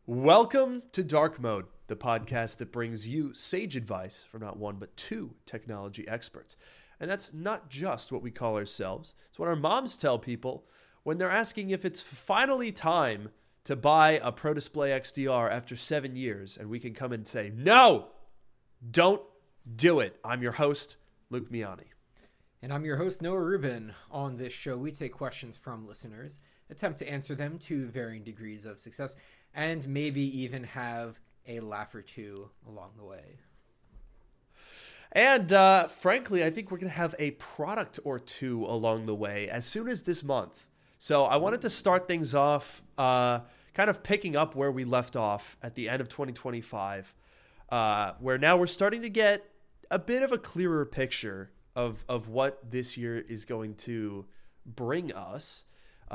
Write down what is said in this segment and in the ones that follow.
Welcome to Dark Mode, the podcast that brings you sage advice from not one but two technology experts. And that's not just what we call ourselves. It's what our moms tell people when they're asking if it's finally time to buy a Pro Display XDR after 7 years, and we can come and say, no, don't do it. I'm your host, Luke Miani. And I'm your host, Noah Rubin. On this show, we take questions from listeners, attempt to answer them to varying degrees of success, and maybe even have a laugh or two along the way. And frankly, I think we're going to have a product or two along the way as soon as this month. So I wanted to start things off kind of picking up where we left off at the end of 2025, where now we're starting to get a bit of a clearer picture of what this year is going to bring us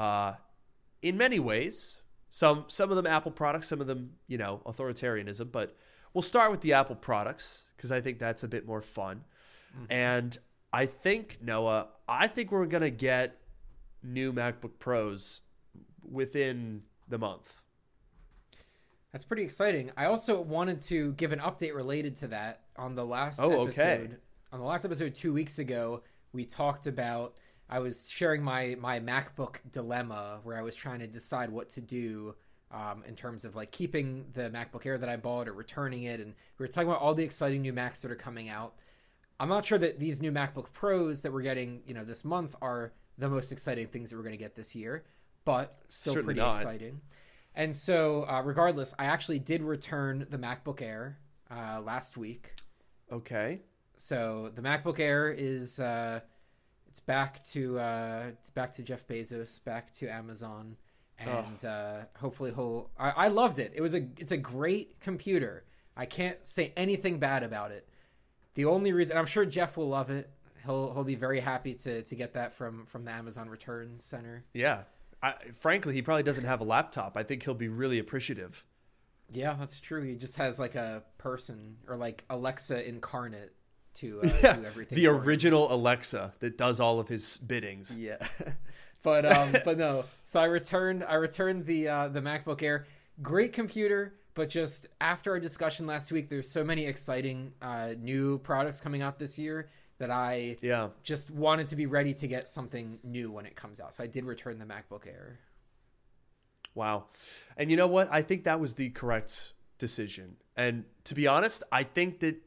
in many ways. Some of them Apple products, some of them, authoritarianism. But we'll start with the Apple products because I think that's a bit more fun. Mm-hmm. And I think, Noah, we're going to get new MacBook Pros within the month. That's pretty exciting. I also wanted to give an update related to that on the last episode. Okay. On the last episode 2 weeks ago, we talked about, I was sharing my MacBook dilemma where I was trying to decide what to do in terms of like keeping the MacBook Air that I bought or returning it. And we were talking about all the exciting new Macs that are coming out. I'm not sure that these new MacBook Pros that we're getting, this month are the most exciting things that we're going to get this year, but still certainly pretty exciting. And so regardless, I actually did return the MacBook Air last week. Okay. So the MacBook Air is it's back to Jeff Bezos, back to Amazon, and hopefully I loved it. It's a great computer. I can't say anything bad about it. The only reason, I'm sure Jeff will love it. He'll be very happy to get that from the Amazon Returns Center. Yeah. Frankly, he probably doesn't have a laptop. I think he'll be really appreciative. Yeah, that's true. He just has like a person or like Alexa incarnate to do everything. The original Alexa that does all of his biddings. Yeah. but no. So I returned the MacBook Air. Great computer, but just after our discussion last week, there's so many exciting new products coming out this year that I just wanted to be ready to get something new when it comes out. So I did return the MacBook Air. Wow. And you know what? I think that was the correct decision. And to be honest, I think that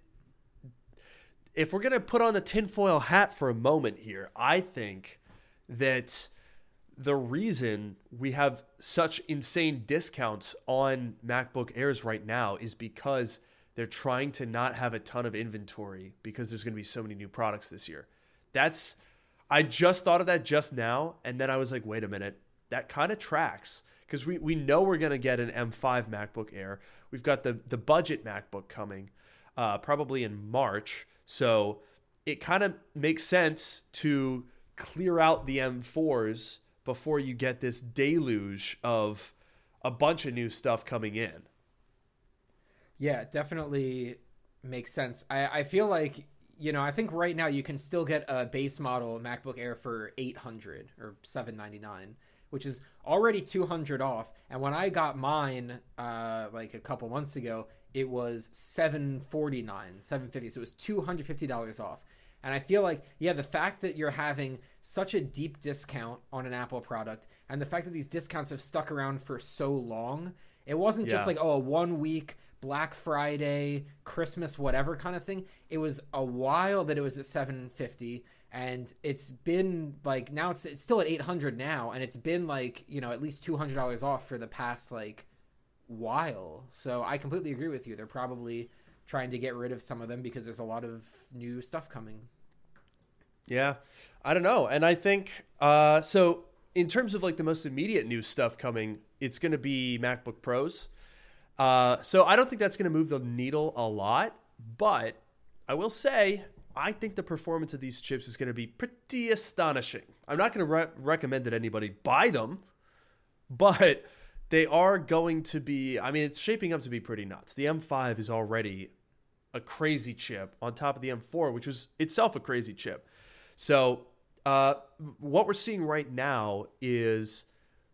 if we're going to put on the tinfoil hat for a moment here, I think that the reason we have such insane discounts on MacBook Airs right now is because they're trying to not have a ton of inventory because there's going to be so many new products this year. I just thought of that just now, and then I was like, wait a minute, that kind of tracks because we know we're going to get an M5 MacBook Air. We've got the budget MacBook coming probably in March. So it kind of makes sense to clear out the M4s before you get this deluge of a bunch of new stuff coming in. Yeah, definitely makes sense. I feel like, I think right now you can still get a base model MacBook Air for $800 or $799, which is already $200 off. And when I got mine like a couple months ago, it was $749, $750. So it was $250 off. And I feel like, the fact that you're having such a deep discount on an Apple product and the fact that these discounts have stuck around for so long, it wasn't just like, a 1 week Black Friday, Christmas, whatever kind of thing. It was a while that it was at $750. And it's been like, now it's still at $800 now. And it's been like, at least $200 off for the past like while. So I completely agree with you. They're probably trying to get rid of some of them because there's a lot of new stuff coming. Yeah, I don't know. And I think, so in terms of like the most immediate new stuff coming, it's going to be MacBook Pros. So I don't think that's going to move the needle a lot, but I will say, I think the performance of these chips is going to be pretty astonishing. I'm not going to recommend that anybody buy them, but they are going to be, it's shaping up to be pretty nuts. The M5 is already a crazy chip on top of the M4, which was itself a crazy chip. So what we're seeing right now is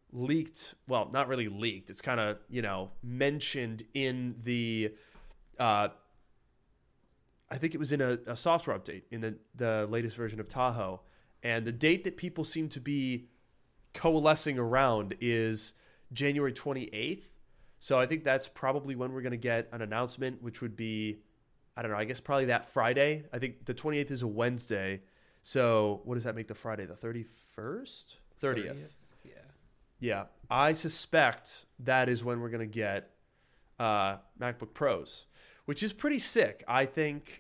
leaked. Well, not really leaked. It's kind of, mentioned in the, I think it was in a software update in the latest version of Tahoe. And the date that people seem to be coalescing around is January 28th. So I think that's probably when we're going to get an announcement, which would be, I don't know, I guess probably that Friday. I think the 28th is a Wednesday. So what does that make the Friday? The 31st? 30th. Yeah. Yeah. I suspect that is when we're going to get MacBook Pros, which is pretty sick. I think,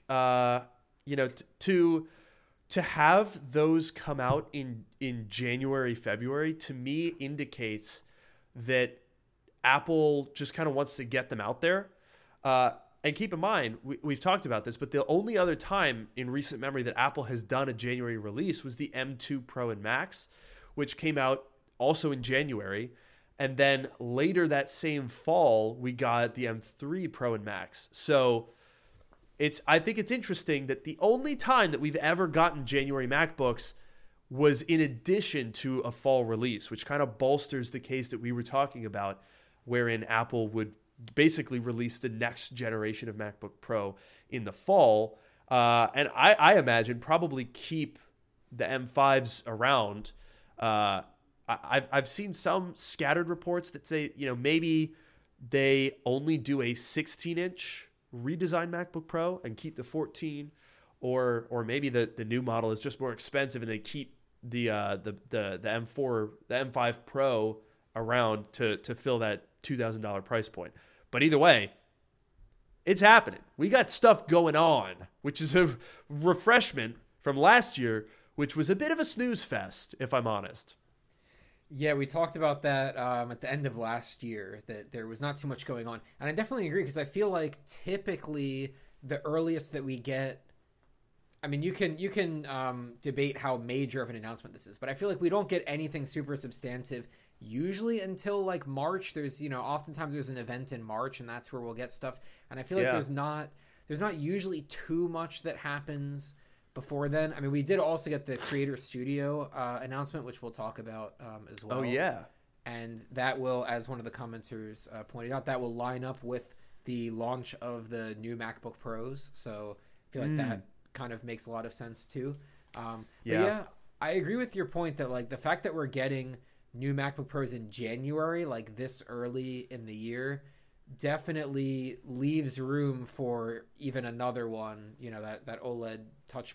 to have those come out in January, February, to me indicates that Apple just kind of wants to get them out there. And keep in mind, we've talked about this, but the only other time in recent memory that Apple has done a January release was the M2 Pro and Max, which came out also in January. And then later that same fall, we got the M3 Pro and Max. So I think it's interesting that the only time that we've ever gotten January MacBooks was in addition to a fall release, which kind of bolsters the case that we were talking about, wherein Apple would basically release the next generation of MacBook Pro in the fall. And I imagine probably keep the M5s around. I've seen some scattered reports that say, maybe they only do a 16-inch redesigned MacBook Pro and keep the 14, or maybe the new model is just more expensive and they keep the M4, the M5 Pro around to fill that $2,000 price point. But either way, it's happening. We got stuff going on, which is a refreshment from last year, which was a bit of a snooze fest, if I'm honest. Yeah, we talked about that at the end of last year, that there was not too much going on. And I definitely agree, because I feel like typically the earliest that we get, I mean, you can debate how major of an announcement this is, but I feel like we don't get anything super substantive usually until like March. There's, oftentimes there's an event in March, and that's where we'll get stuff. And I feel like there's not usually too much that happens before then. I mean, we did also get the Creator Studio announcement, which we'll talk about as well. Oh, yeah. And that will, as one of the commenters pointed out, that will line up with the launch of the new MacBook Pros. So I feel like that kind of makes a lot of sense too. But yeah, I agree with your point that like the fact that we're getting new MacBook Pros in January, like this early in the year, definitely leaves room for even another one, that OLED touch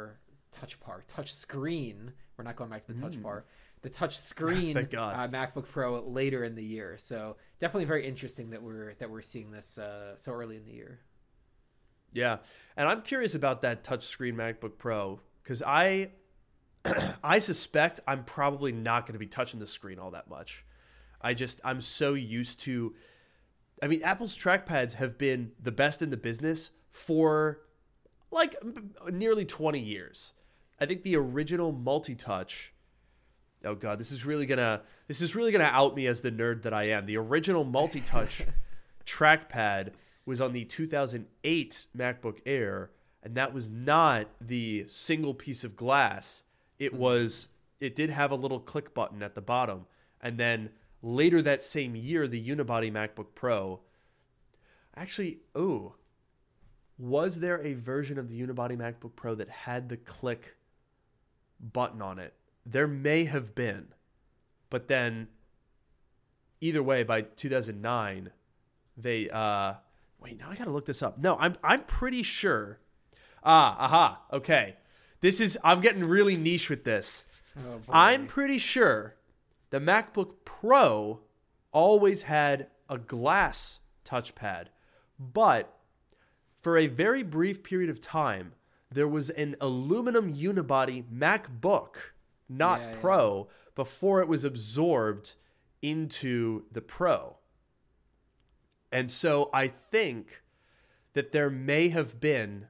screen. We're not going back to the touch bar, the touch screen MacBook Pro later in the year. So definitely very interesting that we're seeing this so early in the year. Yeah. And I'm curious about that touch screen MacBook Pro, because I suspect I'm probably not going to be touching the screen all that much. I'm so used to, Apple's trackpads have been the best in the business for like nearly 20 years. I think the original multi-touch, oh God, this is really gonna out me as the nerd that I am. The original multi-touch trackpad was on the 2008 MacBook Air, and that was not the single piece of glass. It did have a little click button at the bottom. And then later that same year, the unibody MacBook Pro. Actually, was there a version of the unibody MacBook Pro that had the click button on it? There may have been. But then, either way, by 2009, they... wait, now I gotta look this up. No, I'm pretty sure... okay. I'm getting really niche with this. Oh, I'm pretty sure the MacBook Pro always had a glass touchpad, but for a very brief period of time, there was an aluminum unibody MacBook, not Pro, before it was absorbed into the Pro. And so I think that there may have been...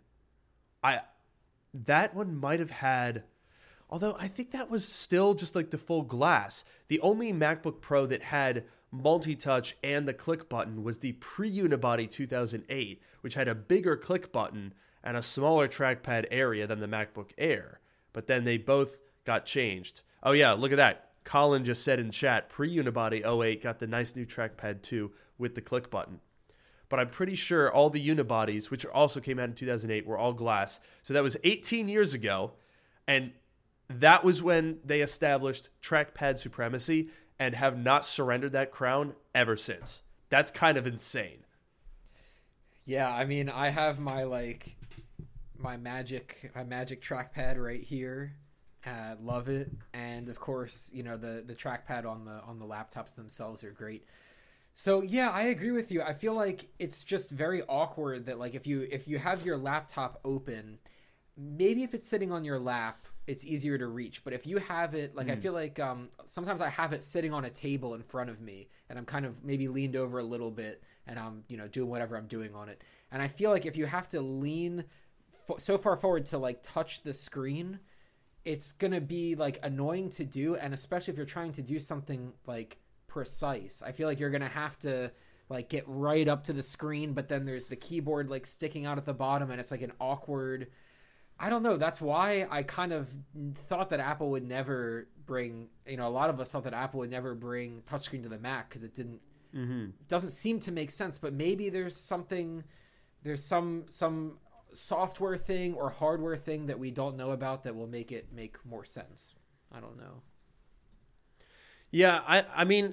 that one might have had, although I think that was still just like the full glass. The only MacBook Pro that had multi-touch and the click button was the pre-unibody 2008, which had a bigger click button and a smaller trackpad area than the MacBook Air. But then they both got changed. Oh yeah, look at that. Colin just said in chat, pre-Unibody 08 got the nice new trackpad too with the click button. But I'm pretty sure all the Unibodies, which also came out in 2008, were all glass. So that was 18 years ago. And that was when they established trackpad supremacy and have not surrendered that crown ever since. That's kind of insane. Yeah, I mean, I have my magic trackpad right here. Love it. And of course, you know, the trackpad on the laptops themselves are great. So yeah, I agree with you. I feel like it's just very awkward that like if you have your laptop open, maybe if it's sitting on your lap, it's easier to reach. But if you have it, like I feel like sometimes I have it sitting on a table in front of me, and I'm kind of maybe leaned over a little bit, and I'm doing whatever I'm doing on it. And I feel like if you have to lean so far forward to like touch the screen, it's gonna be like annoying to do, and especially if you're trying to do something like precise. I feel like you're gonna have to like get right up to the screen, but then there's the keyboard like sticking out at the bottom, and it's like an awkward. I don't know. That's why I kind of thought that Apple would never bring. A lot of us thought that Apple would never bring touchscreen to the Mac because it didn't. Doesn't seem to make sense. But maybe there's something. There's some software thing or hardware thing that we don't know about that will make it make more sense. I don't know. Yeah, I mean,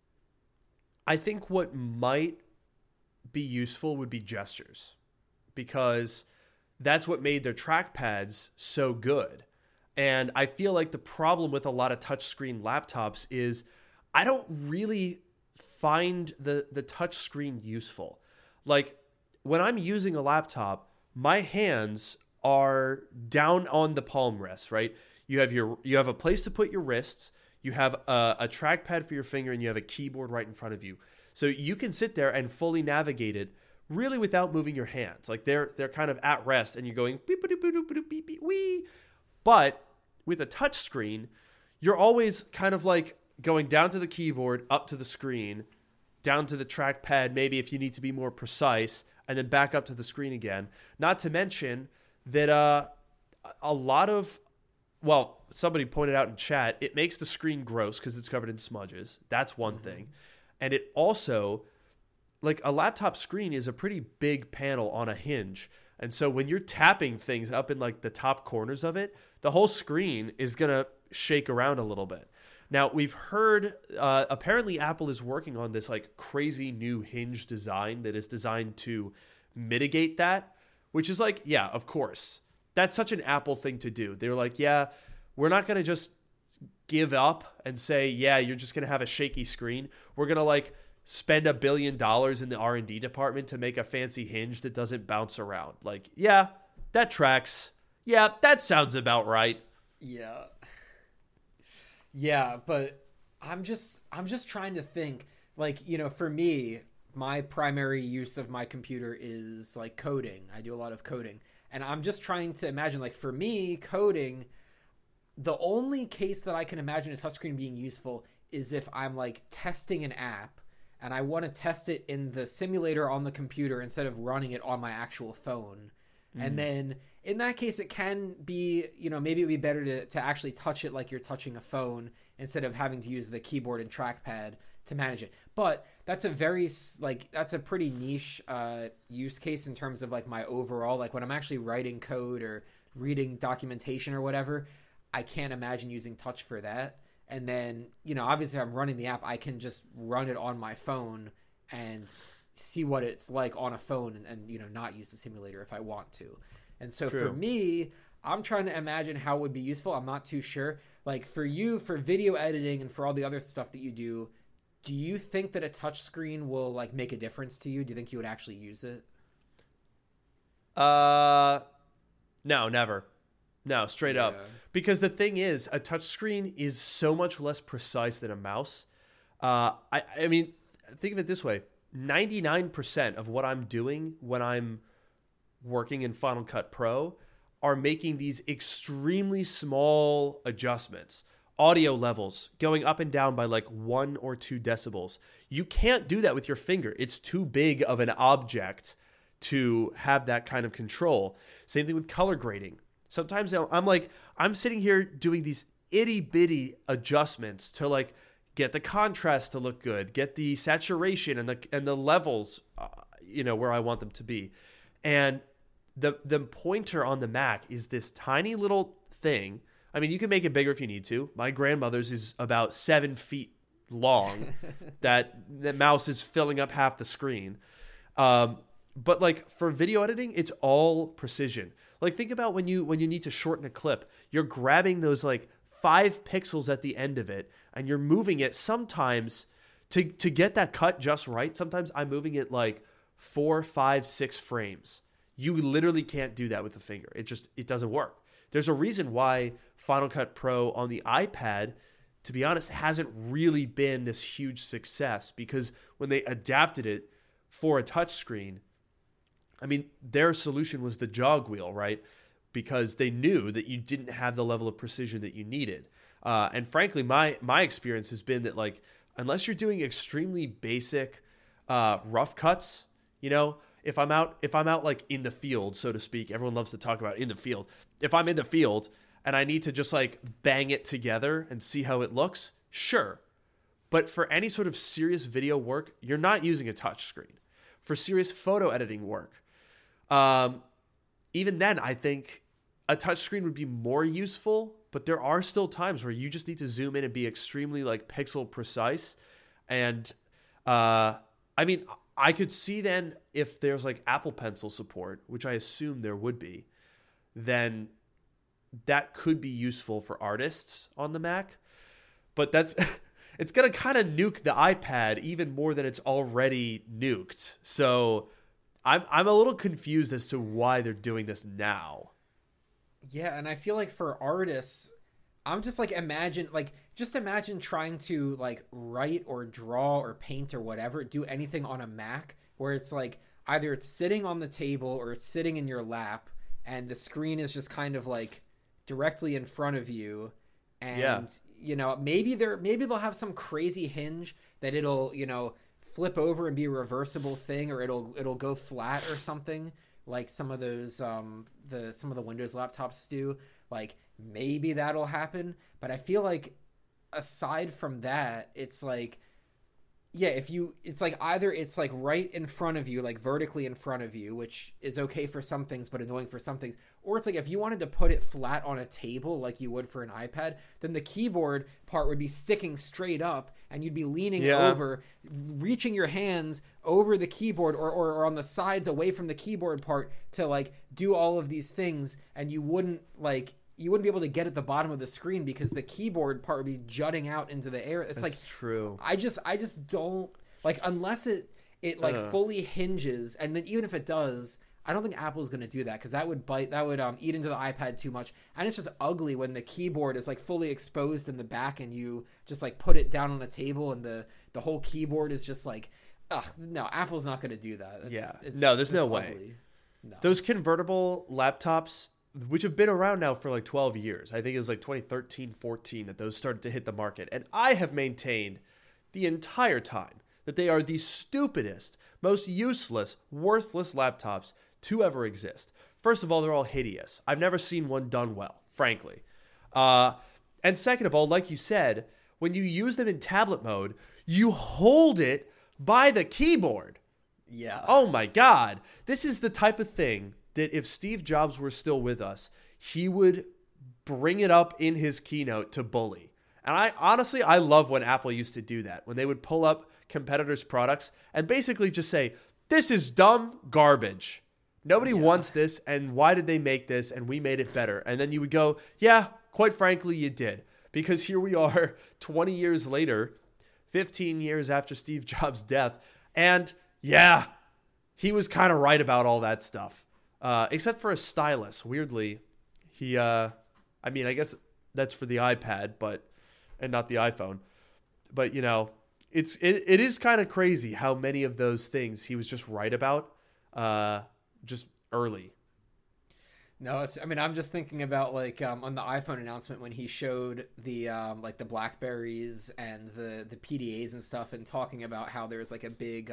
I think what might be useful would be gestures, because that's what made their trackpads so good. And I feel like the problem with a lot of touchscreen laptops is I don't really find the touchscreen useful. Like when I'm using a laptop, my hands are down on the palm rest, right? You have a place to put your wrists. You have a trackpad for your finger, and you have a keyboard right in front of you. So you can sit there and fully navigate it really without moving your hands. Like they're kind of at rest, and you're going beep beep beep beep beep beep wee. But with a touch screen, you're always kind of like going down to the keyboard, up to the screen, down to the trackpad, maybe if you need to be more precise, and then back up to the screen again. Not to mention that a lot of, well, somebody pointed out in chat, it makes the screen gross because it's covered in smudges. That's one thing. And it also, like a laptop screen is a pretty big panel on a hinge. And so when you're tapping things up in like the top corners of it, the whole screen is going to shake around a little bit. Now, we've heard, apparently Apple is working on this like crazy new hinge design that is designed to mitigate that, which is like, yeah, of course. That's such an Apple thing to do. They're like, yeah, we're not going to just give up and say, yeah, you're just going to have a shaky screen. We're going to like spend $1 billion in the R&D department to make a fancy hinge that doesn't bounce around. Like, yeah, that tracks. Yeah, that sounds about right. Yeah. Yeah, but I'm just trying to think, like, for me, my primary use of my computer is like coding. I do a lot of coding. And I'm just trying to imagine, like, for me, coding, the only case that I can imagine a touchscreen being useful is if I'm like testing an app and I want to test it in the simulator on the computer instead of running it on my actual phone. And then in that case, it can be, maybe it'd be better to actually touch it like you're touching a phone instead of having to use the keyboard and trackpad to manage it. But that's a pretty niche use case in terms of like my overall, like when I'm actually writing code or reading documentation or whatever, I can't imagine using touch for that. And then, obviously if I'm running the app, I can just run it on my phone and see what it's like on a phone and not use the simulator if I want to. And so For me, I'm trying to imagine how it would be useful. I'm not too sure. Like for you, for video editing and for all the other stuff that you do you think that a touch screen will like make a difference to you? Do you think you would actually use it? No, never. No, straight up. Because the thing is, a touch screen is so much less precise than a mouse. I mean, think of it this way. 99% of what I'm doing when I'm working in Final Cut Pro are making these extremely small adjustments. Audio levels going up and down by like 1 or 2 decibels. You can't do that with your finger. It's too big of an object to have that kind of control. Same thing with color grading. Sometimes I'm sitting here doing these itty bitty adjustments to like get the contrast to look good, get the saturation and the levels, where I want them to be. And the pointer on the Mac is this tiny little thing. I mean, you can make it bigger if you need to. My grandmother's is about 7 feet long. that mouse is filling up half the screen. But like for video editing, it's all precision. Like think about when you need to shorten a clip, you're grabbing those like 5 pixels at the end of it and you're moving it sometimes to get that cut just right. Sometimes I'm moving it like 4, 5, 6 frames. You literally can't do that with the finger. It doesn't work. There's a reason why Final Cut Pro on the iPad, to be honest, hasn't really been this huge success, because when they adapted it for a touchscreen, I mean, their solution was the jog wheel, right? Because they knew that you didn't have the level of precision that you needed. And frankly, my experience has been that like, unless you're doing extremely basic rough cuts, if I'm out like in the field, so to speak, everyone loves to talk about in the field. If I'm in the field and I need to just like bang it together and see how it looks, sure. But for any sort of serious video work, you're not using a touch screen. For serious photo editing work, even then, I think a touch screen would be more useful, but there are still times where you just need to zoom in and be extremely like pixel precise. And I mean, I could see then if there's like Apple Pencil support, which I assume there would be, then that could be useful for artists on the Mac. But that's it's going to kind of nuke the iPad even more than it's already nuked. So I'm a little confused as to why they're doing this now. Yeah, and I feel like for artists, I'm just like imagine trying to like write or draw or paint or whatever, do anything on a Mac where it's like either it's sitting on the table or it's sitting in your lap and the screen is just kind of like directly in front of you. And maybe they'll have some crazy hinge that it'll, flip over and be a reversible thing, or it'll go flat or something, like some of those some of the Windows laptops do. Like maybe that'll happen, but I feel like aside from that, it's like, yeah, it's like either it's like right in front of you, like vertically in front of you, which is okay for some things but annoying for some things, or it's like if you wanted to put it flat on a table like you would for an iPad, then the keyboard part would be sticking straight up and you'd be leaning over, reaching your hands over the keyboard or on the sides away from the keyboard part to like do all of these things, and you wouldn't be able to get at the bottom of the screen because the keyboard part would be jutting out into the air. It's That's true. I just don't like, unless it like fully hinges, and then even if it does, I don't think Apple's going to do that, because that would eat into the iPad too much, and it's just ugly when the keyboard is like fully exposed in the back and you just like put it down on a table and the whole keyboard is just like, no, Apple's not going to do that. There's no way. Ugly. No. Those convertible laptops, which have been around now for like 12 years. I think it was like 2013, 14 that those started to hit the market. And I have maintained the entire time that they are the stupidest, most useless, worthless laptops to ever exist. First of all, they're all hideous. I've never seen one done well, frankly. And second of all, like you said, when you use them in tablet mode, you hold it by the keyboard. Yeah. Oh my God. This is the type of thing that if Steve Jobs were still with us, he would bring it up in his keynote to bully. And I love when Apple used to do that, when they would pull up competitors' products and basically just say, this is dumb garbage. Nobody wants this, and why did they make this? And we made it better. And then you would go, yeah, quite frankly, you did. Because here we are 20 years later, 15 years after Steve Jobs' death, and yeah, he was kind of right about all that stuff. Except for a stylus. Weirdly, I guess that's for the iPad, and not the iPhone. But, it is kind of crazy how many of those things he was just right about, just early. No, I'm just thinking about like on the iPhone announcement when he showed the like the Blackberries and the PDAs and stuff, and talking about how there's like a big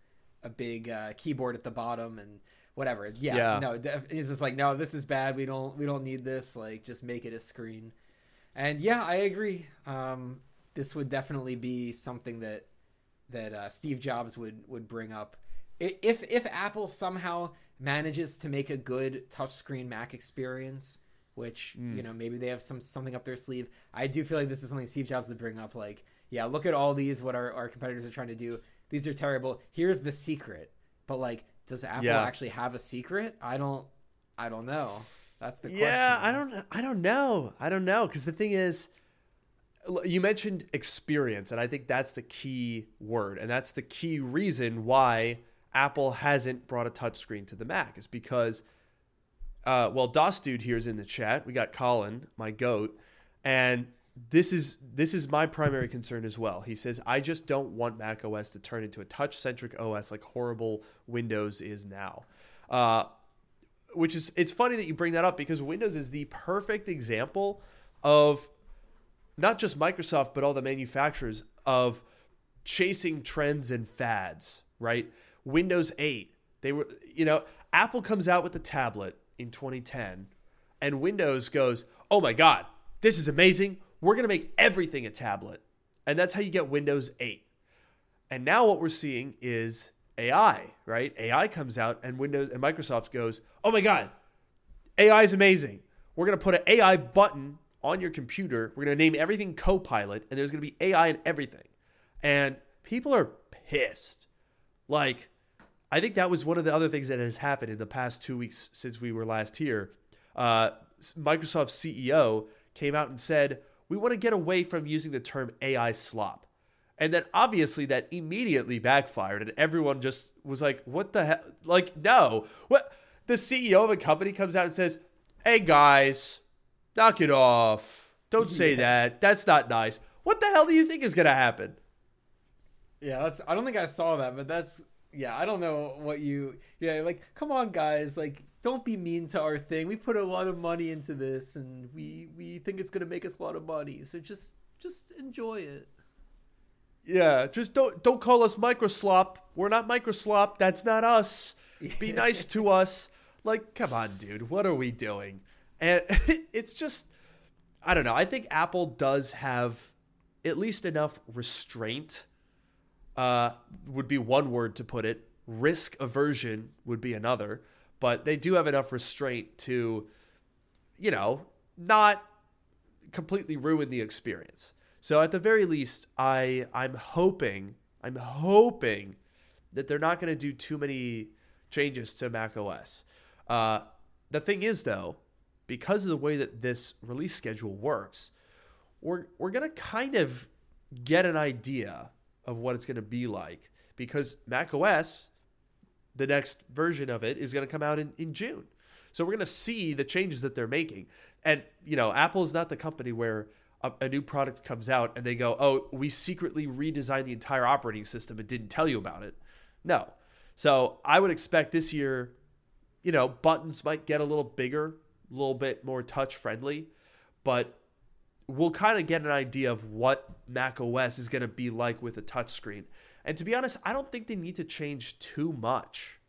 keyboard at the bottom and whatever. No, he's just like, no, this is bad. We don't need this. Like, just make it a screen. And yeah, I agree. This would definitely be something that Steve Jobs would bring up. If Apple somehow manages to make a good touchscreen Mac experience, which maybe they have something up their sleeve, I do feel like this is something Steve Jobs would bring up. Like, yeah, look at all these, what our competitors are trying to do. These are terrible. Here's the secret. But like, does Apple actually have a secret? I don't know. That's the question. Yeah, I don't know. Because the thing is, you mentioned experience, and I think that's the key word, and that's the key reason why Apple hasn't brought a touchscreen to the Mac, is because, DOS Dude here is in the chat. We got Colin, my goat, and this is my primary concern as well. He says, I just don't want Mac OS to turn into a touch-centric OS like horrible Windows is now. It's funny that you bring that up, because Windows is the perfect example of not just Microsoft, but all the manufacturers of chasing trends and fads, right? Windows 8, Apple comes out with the tablet in 2010, and Windows goes, oh my God, this is amazing. We're going to make everything a tablet. And that's how you get Windows 8. And now what we're seeing is AI, right? AI comes out, and Windows and Microsoft goes, oh my God, AI is amazing. We're going to put an AI button on your computer. We're going to name everything Copilot, and there's going to be AI in everything. And people are pissed. Like, I think that was one of the other things that has happened in the past 2 weeks since we were last here. Microsoft's CEO came out and said, we want to get away from using the term AI slop. And then obviously that immediately backfired, and everyone just was like, what the hell? Like, no. What? The CEO of a company comes out and says, hey guys, knock it off. Don't say that. That's not nice. What the hell do you think is going to happen? Yeah, I don't think I saw that, but I don't know what like, come on guys, like, don't be mean to our thing. We put a lot of money into this, and we think it's going to make us a lot of money. So just enjoy it. Yeah, just don't call us Microslop. We're not Microslop. That's not us. Be nice to us. Like, come on, dude. What are we doing? And it's just, I don't know. I think Apple does have at least enough restraint, would be one word to put it. Risk aversion would be another. But they do have enough restraint to, not completely ruin the experience. So at the very least, I'm hoping that they're not going to do too many changes to Mac OS. The thing is, though, because of the way that this release schedule works, we're going to kind of get an idea of what it's going to be like, because Mac OS, the next version of it, is going to come out in June. So we're going to see the changes that they're making. And, Apple is not the company where a new product comes out and they go, oh, we secretly redesigned the entire operating system and didn't tell you about it. No. So I would expect this year, buttons might get a little bigger, a little bit more touch friendly, but we'll kind of get an idea of what Mac OS is going to be like with a touchscreen. And to be honest, I don't think they need to change too much.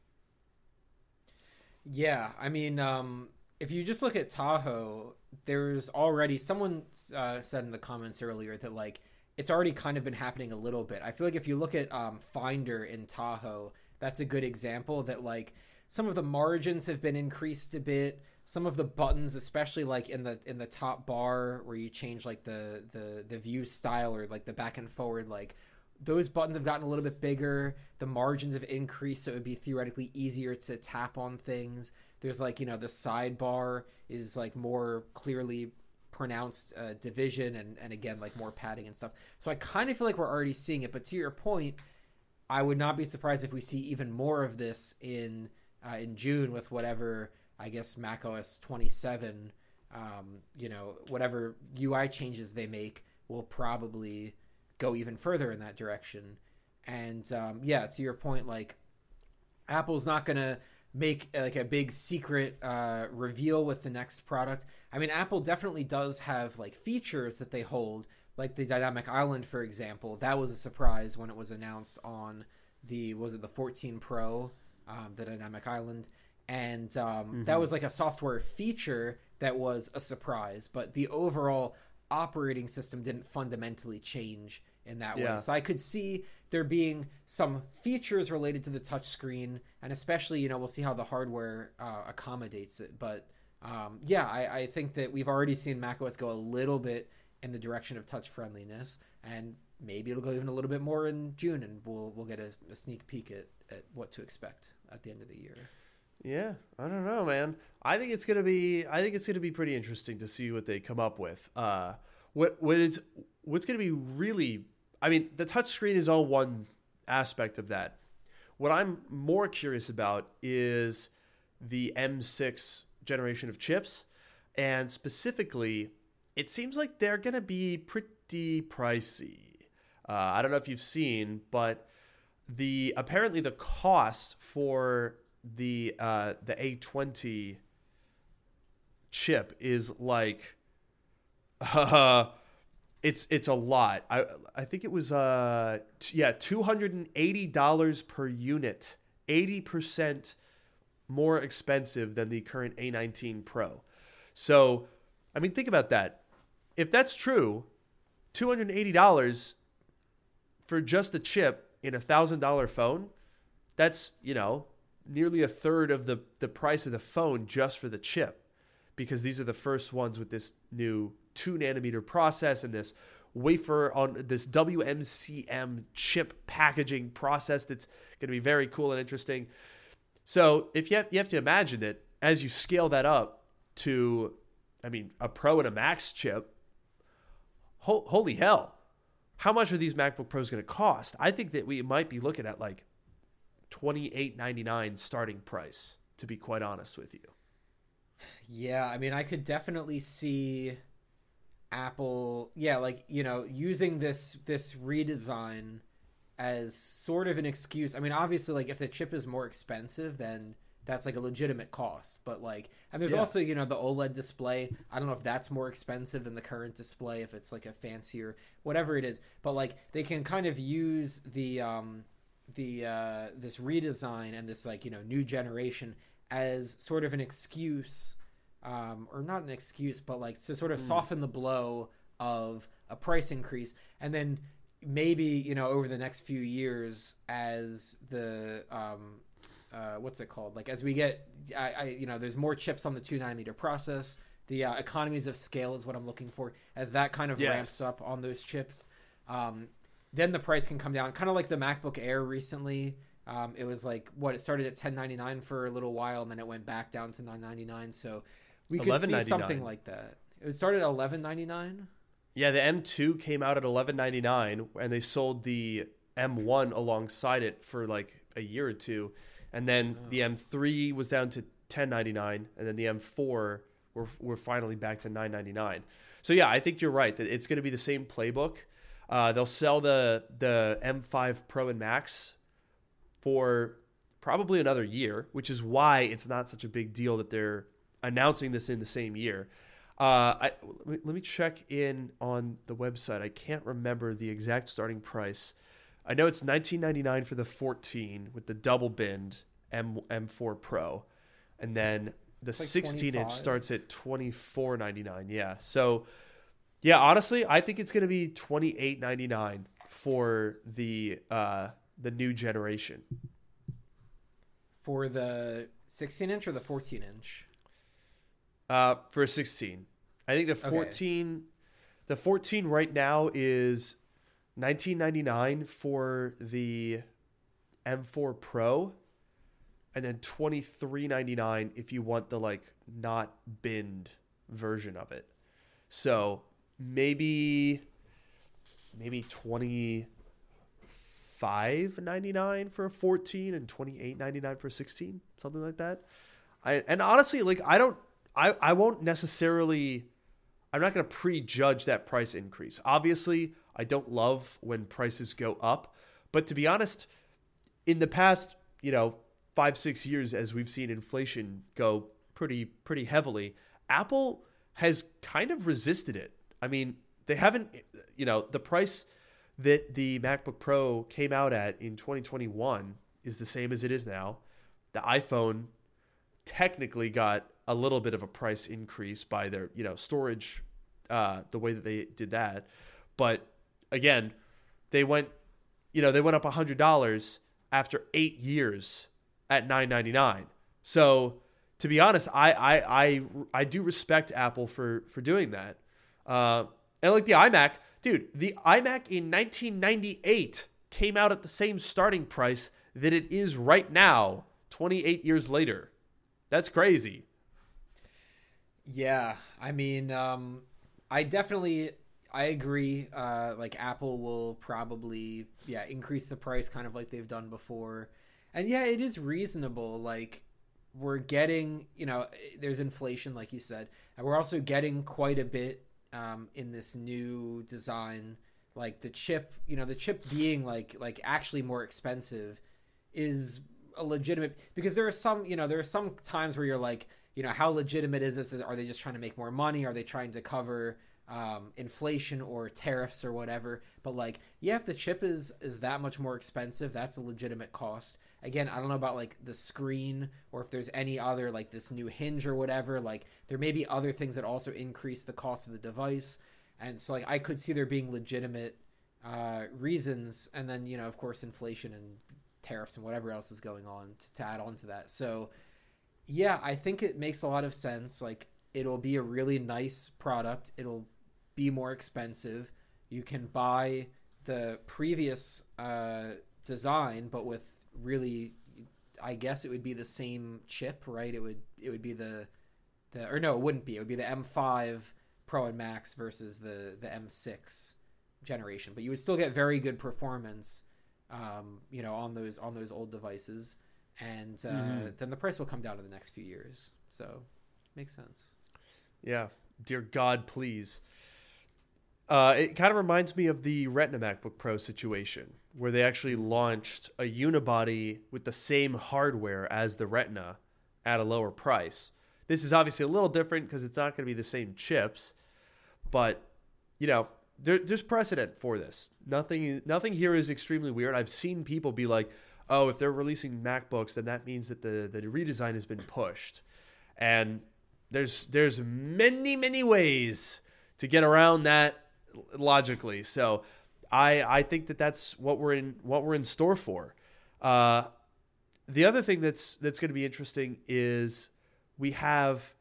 Yeah, I mean, if you just look at Tahoe, there's already, someone said in the comments earlier that, like, it's already kind of been happening a little bit. I feel like if you look at Finder in Tahoe, that's a good example that, like, some of the margins have been increased a bit. Some of the buttons, especially like in the top bar where you change like the view style or like the back and forward, like those buttons have gotten a little bit bigger. The margins have increased, so it would be theoretically easier to tap on things. There's like, the sidebar is like more clearly pronounced division and again, like more padding and stuff. So I kind of feel like we're already seeing it. But to your point, I would not be surprised if we see even more of this in June with whatever, I guess, macOS 27, whatever UI changes they make will probably go even further in that direction. And to your point, like, Apple's not going to make like a big secret reveal with the next product. I mean, Apple definitely does have like features that they hold, like the Dynamic Island, for example. That was a surprise when it was announced on the 14 Pro, the Dynamic Island. And that was like a software feature that was a surprise. But the overall operating system didn't fundamentally change in that Yeah. way. So I could see there being some features related to the touchscreen, and especially, we'll see how the hardware accommodates it. But I think that we've already seen macOS go a little bit in the direction of touch friendliness, and maybe it'll go even a little bit more in June, and we'll get a sneak peek at what to expect at the end of the year. Yeah, I don't know, man. I think it's gonna be pretty interesting to see what they come up with. What's gonna be really, I mean, the touchscreen is all one aspect of that. What I'm more curious about is the M6 generation of chips, and specifically, it seems like they're gonna be pretty pricey. I don't know if you've seen, but apparently the cost for the A20 chip is like it's a lot. I think it was $280 per unit, 80% more expensive than the current A19 Pro. So, I mean, think about that. If that's true, $280 for just the chip in a $1,000 phone, that's, nearly a third of the price of the phone just for the chip, because these are the first ones with this new 2-nanometer process and this wafer on this WMCM chip packaging process that's going to be very cool and interesting. So if you have to imagine that as you scale that up to, I mean, a Pro and a Max chip, holy hell, how much are these MacBook Pros going to cost? I think that we might be looking at like $28.99 starting price, to be quite honest with you. Yeah, I mean, I could definitely see Apple, using this redesign as sort of an excuse. I mean, obviously, like, if the chip is more expensive, then that's like a legitimate cost. But and there's also, the OLED display. I don't know if that's more expensive than the current display, if it's like a fancier, whatever it is. But they can kind of use the this redesign and this new generation as sort of an excuse, or not an excuse, but to sort of soften the blow of a price increase. And then maybe over the next few years, as the what's it called, as we get there's more chips on the 2-nanometer process, the economies of scale is what I'm looking for, as that kind of ramps up on those chips. Then the price can come down, kind of like the MacBook Air recently. It was it started at $10.99 for a little while, and then it went back down to $9.99. So we could see something like that. It started at $11.99. Yeah, the M2 came out at $11.99, and they sold the M1 alongside it for a year or two, and then the M3 was down to $10.99, and then the M4 we're finally back to $9.99. So yeah, I think you're right that it's going to be the same playbook. They'll sell the M5 Pro and Max for probably another year, which is why it's not such a big deal that they're announcing this in the same year. Let me check in on the website. I can't remember the exact starting price. I know it's $19.99 for the 14 with the double binned M4 Pro, and then the 16-inch starts at $24.99. Yeah, so. Yeah, honestly, I think it's going to be $28.99 for the new generation. For the 16-inch or the 14-inch? For a 16. I think the 14 right now is $19.99 for the M4 Pro, and then $23.99 if you want the not binned version of it. So maybe $25.99 for a 14 and $28.99 for a 16, something like that. And honestly, I won't necessarily, I'm not going to prejudge that price increase. Obviously, I don't love when prices go up, but to be honest, in the past, 5-6 years, as we've seen inflation go pretty heavily, Apple has kind of resisted it. I mean, they haven't, the price that the MacBook Pro came out at in 2021 is the same as it is now. The iPhone technically got a little bit of a price increase by their, storage the way that they did that. But again, they went up $100 after 8 years at $9.99. So to be honest, I do respect Apple for doing that. And like the iMac, dude, the iMac in 1998 came out at the same starting price that it is right now, 28 years later. That's crazy. Yeah, I mean, I agree. Like Apple will probably, increase the price kind of like they've done before. And yeah, it is reasonable. Like we're getting, there's inflation, like you said, and we're also getting quite a bit in this new design. Like the chip being like actually more expensive is a legitimate, because there are some times where you're like, how legitimate is this? Are they just trying to make more money? Are they trying to cover inflation or tariffs or whatever? But like, yeah, if the chip is that much more expensive, that's a legitimate cost. Again, I don't know about like the screen or if there's any other like this new hinge or whatever. Like there may be other things that also increase the cost of the device. And so like I could see there being legitimate reasons. And then, of course, inflation and tariffs and whatever else is going on to add on to that. So yeah, I think it makes a lot of sense. Like it'll be a really nice product. It'll be more expensive. You can buy the previous design, but with really, I guess it would be the same chip, right? It would be or no, it wouldn't be. It would be the M5 Pro and Max versus the M6 generation, but you would still get very good performance, on those old devices, and then the price will come down in the next few years. So, makes sense. Yeah, dear God, please. It kind of reminds me of the Retina MacBook Pro situation, where they actually launched a unibody with the same hardware as the Retina at a lower price. This is obviously a little different because it's not going to be the same chips, but there's precedent for this. Nothing here is extremely weird. I've seen people be like, "Oh, if they're releasing MacBooks, then that means that the redesign has been pushed," and there's many ways to get around that logically. So I think that's what we're in store for. The other thing that's going to be interesting is we have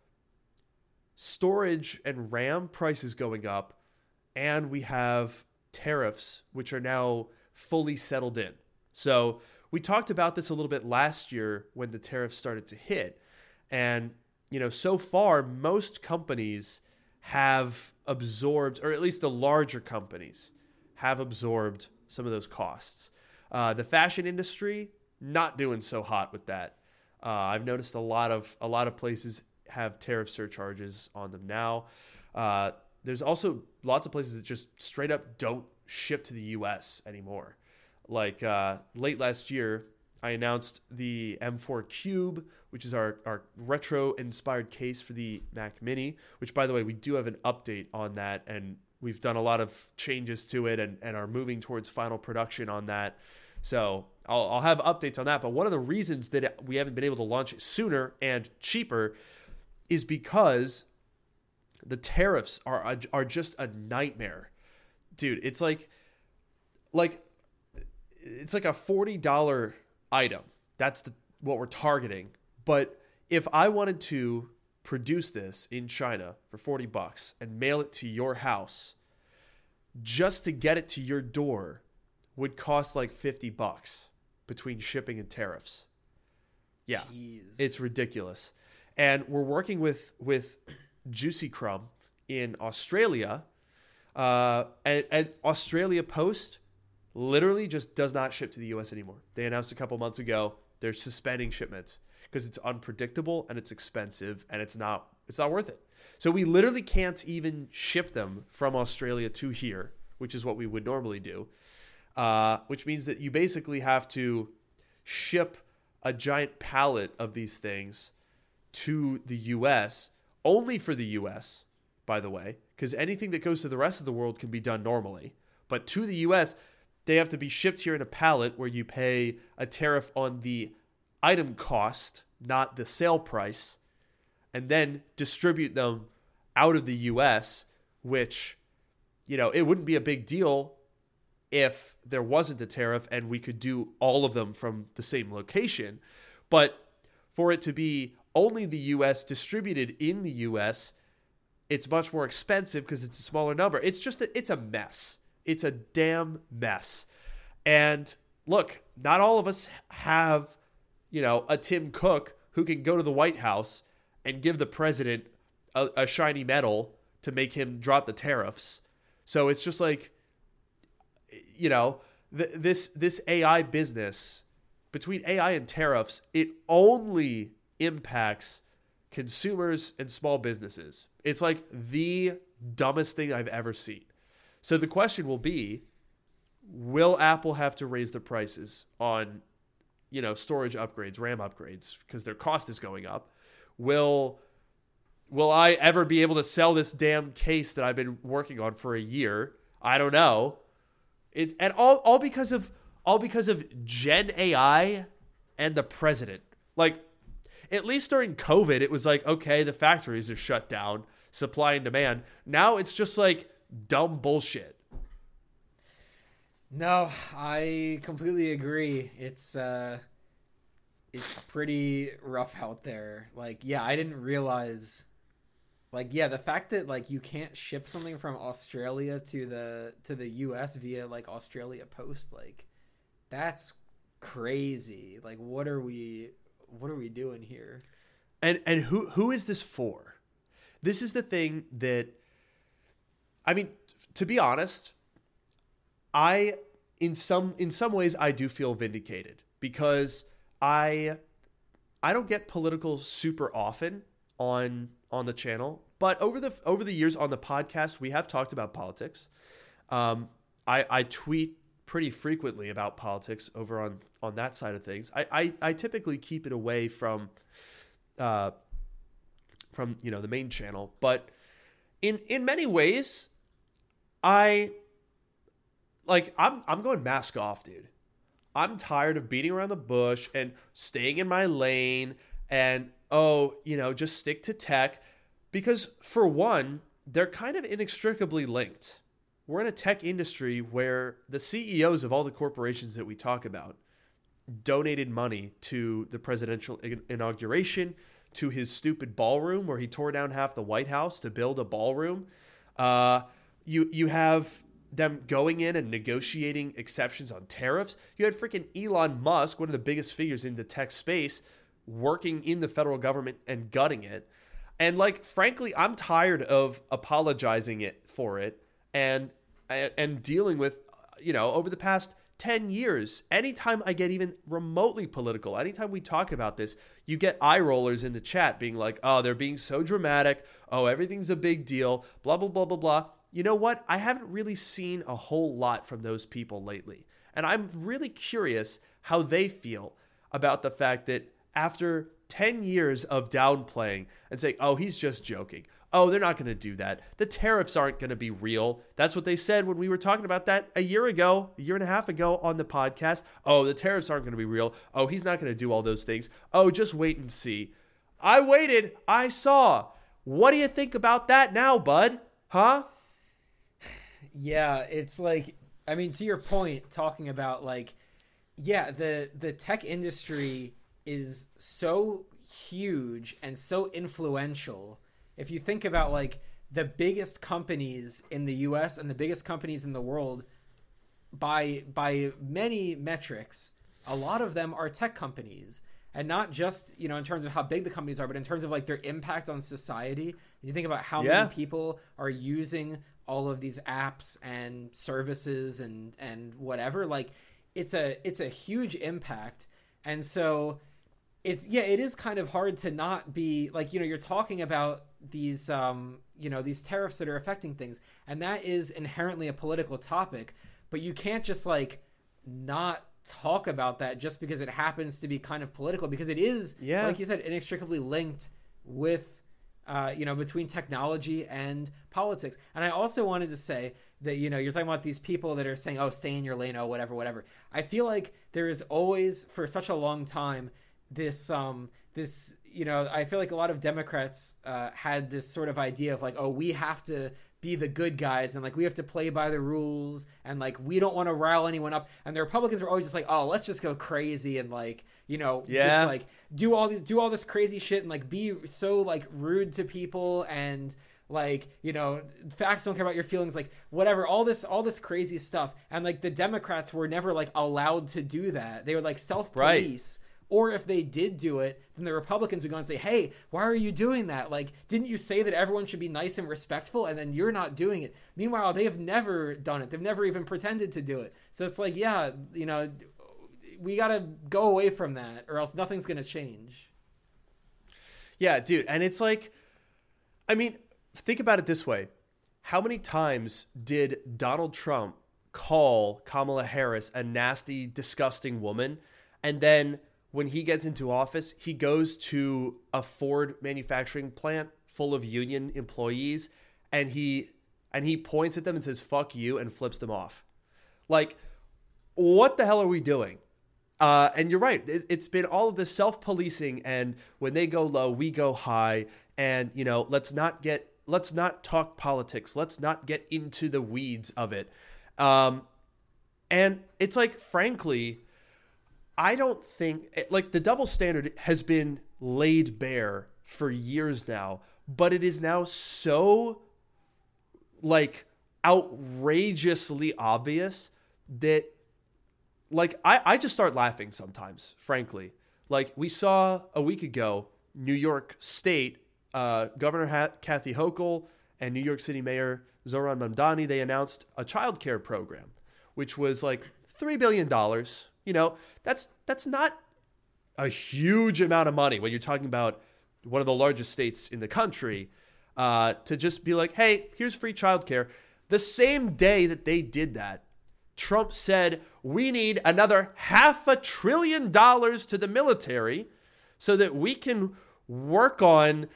storage and RAM prices going up, and we have tariffs, which are now fully settled in. So we talked about this a little bit last year when the tariffs started to hit. And, so far, most companies have absorbed, or at least the larger companies have absorbed some of those costs. The fashion industry, not doing so hot with that. I've noticed a lot of places have tariff surcharges on them now. There's also lots of places that just straight up don't ship to the US anymore. Like late last year, I announced the M4 Cube, which is our retro-inspired case for the Mac Mini, which, by the way, we do have an update on that, and we've done a lot of changes to it and are moving towards final production on that. So I'll have updates on that. But one of the reasons that we haven't been able to launch it sooner and cheaper is because the tariffs are just a nightmare. Dude, it's like it's like a $40 item. That's what we're targeting. But if I wanted to produce this in China for $40 and mail it to your house, just to get it to your door would cost like $50 between shipping and tariffs. Yeah, jeez. It's ridiculous. And we're working with Juicy Crumb in Australia, and Australia Post literally just does not ship to the US anymore. They announced a couple months ago they're suspending shipments because it's unpredictable and it's expensive and it's not worth it. So we literally can't even ship them from Australia to here, which is what we would normally do, which means that you basically have to ship a giant pallet of these things to the US, only for the US, by the way, because anything that goes to the rest of the world can be done normally. But to the US, they have to be shipped here in a pallet where you pay a tariff on the item cost, not the sale price, and then distribute them out of the US which, it wouldn't be a big deal if there wasn't a tariff and we could do all of them from the same location. But for it to be only the U.S. distributed in the U.S., it's much more expensive because it's a smaller number. It's just it's a mess. It's a damn mess. And look, not all of us have, a Tim Cook who can go to the White House and give the president a shiny medal to make him drop the tariffs. So it's just like, this AI business, between AI and tariffs, it only impacts consumers and small businesses. It's like the dumbest thing I've ever seen. So the question will be, will Apple have to raise the prices on, storage upgrades, RAM upgrades, because their cost is going up? Will I ever be able to sell this damn case that I've been working on for a year? I don't know. It's and all because of Gen AI and the president. Like, at least during COVID, it was like, okay, the factories are shut down, supply and demand. Now it's just like dumb bullshit. No, I completely agree. It's pretty rough out there. Like, yeah, I didn't realize. Like, yeah, the fact that like you can't ship something from Australia to the US via like Australia Post, like that's crazy. Like, what are we doing here? And who is this for? This is the thing that, I mean, to be honest, in some ways I do feel vindicated because I don't get political super often on the channel, but over the years on the podcast, we have talked about politics. I tweet pretty frequently about politics over on that side of things. I typically keep it away from the main channel, but in many ways, I'm going mask off, dude. I'm tired of beating around the bush and staying in my lane and just stick to tech, because for one, they're kind of inextricably linked. We're in a tech industry where the CEOs of all the corporations that we talk about donated money to the presidential inauguration, to his stupid ballroom where he tore down half the White House to build a ballroom. You have them going in and negotiating exceptions on tariffs. You had freaking Elon Musk, one of the biggest figures in the tech space, working in the federal government and gutting it. And like, frankly, I'm tired of apologizing for it and dealing with, over the past 10 years, anytime I get even remotely political, anytime we talk about this, you get eye rollers in the chat being like, oh, they're being so dramatic. Oh, everything's a big deal, blah, blah, blah, blah, blah. You know what? I haven't really seen a whole lot from those people lately. And I'm really curious how they feel about the fact that after 10 years of downplaying and saying, oh, he's just joking. Oh, they're not going to do that. The tariffs aren't going to be real. That's what they said when we were talking about that a year and a half ago on the podcast. Oh, the tariffs aren't going to be real. Oh, he's not going to do all those things. Oh, just wait and see. I waited. I saw. What do you think about that now, bud? Huh? Yeah, it's like, I mean, to your point, talking about like, yeah, the tech industry is so huge and so influential. If you think about like the biggest companies in the US and the biggest companies in the world, by many metrics, a lot of them are tech companies. And not just, in terms of how big the companies are, but in terms of like their impact on society. You think about how many people are using all of these apps and services and whatever. Like, it's a huge impact. And so it is kind of hard to not be like, you're talking about these these tariffs that are affecting things, and that is inherently a political topic, but you can't just like not talk about that just because it happens to be kind of political, because it is, like you said, inextricably linked with between technology and politics. And I also wanted to say that, you're talking about these people that are saying, oh, stay in your lane, oh, whatever. I feel like there is always, for such a long time, this I feel like a lot of Democrats had this sort of idea of like, oh, we have to be the good guys and like we have to play by the rules and like we don't want to rile anyone up. And the Republicans are always just like, oh, let's just go crazy and like, you know, just like do all this crazy shit and like be so like rude to people and like, you know, facts don't care about your feelings, like whatever, all this crazy stuff. And like the Democrats were never like allowed to do that. They were like self-police. Right. Or if they did do it, then the Republicans would go and say, hey, why are you doing that? Like, didn't you say that everyone should be nice and respectful? And then you're not doing it. Meanwhile, they have never done it. They've never even pretended to do it. So it's like, yeah, you know, we got to go away from that or else nothing's going to change. Yeah, dude. And it's like, I mean, think about it this way. How many times did Donald Trump call Kamala Harris a nasty, disgusting woman? And then when he gets into office, he goes to a Ford manufacturing plant full of union employees and he points at them and says, fuck you, and flips them off. Like, what the hell are we doing? And you're right. It's been all of this self-policing, and when they go low, we go high. And, you know, let's not talk politics. Let's not get into the weeds of it. And it's like, frankly, I don't think, like, the double standard has been laid bare for years now, but it is now so, like, outrageously obvious that, like, I just start laughing sometimes, frankly. Like, we saw a week ago, New York State, Governor Kathy Hochul and New York City Mayor Zohran Mamdani, they announced a child care program, which was like $3 billion. You know, that's not a huge amount of money when you're talking about one of the largest states in the country, to just be like, hey, here's free childcare. The same day that they did that, Trump said, we need another $500 billion to the military so that we can work on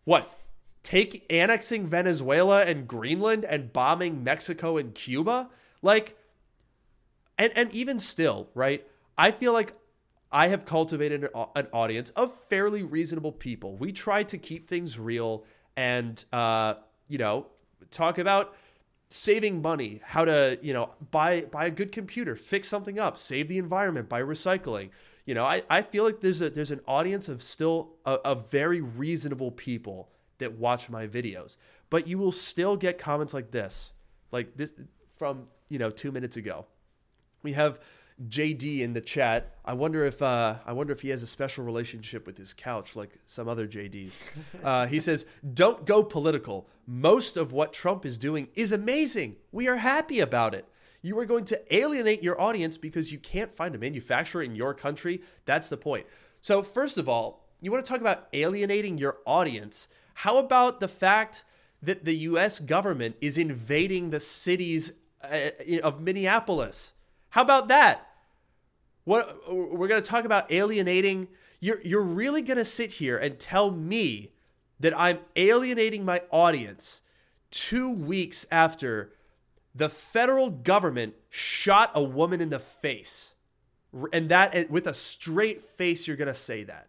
annexing Venezuela and Greenland and bombing Mexico and Cuba. Like, and even still, right? I feel like I have cultivated an audience of fairly reasonable people. We try to keep things real and, you know, talk about saving money, how to, you know, buy a good computer, fix something up, save the environment by recycling. You know, I feel like there's an audience of still a very reasonable people that watch my videos, but you will still get comments like this from, you know, 2 minutes ago. We have JD in the chat. I wonder if he has a special relationship with his couch like some other JDs. He says, don't go political. Most of what Trump is doing is amazing. We are happy about it. You are going to alienate your audience because you can't find a manufacturer in your country. That's the point. So first of all, you want to talk about alienating your audience. How about the fact that the U.S. government is invading the cities of Minneapolis? How about that? What we're going to talk about alienating. You're really going to sit here and tell me that I'm alienating my audience 2 weeks after the federal government shot a woman in the face, and that with a straight face, you're going to say that.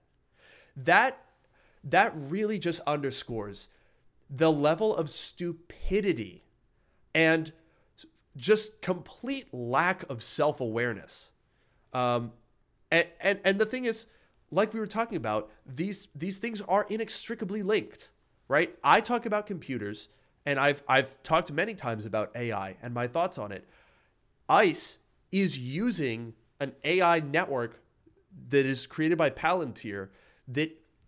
That really just underscores the level of stupidity and just complete lack of self-awareness. And the thing is, like we were talking about, these things are inextricably linked, right? I talk about computers, and I've talked many times about AI and my thoughts on it. ICE is using an AI network that is created by Palantir that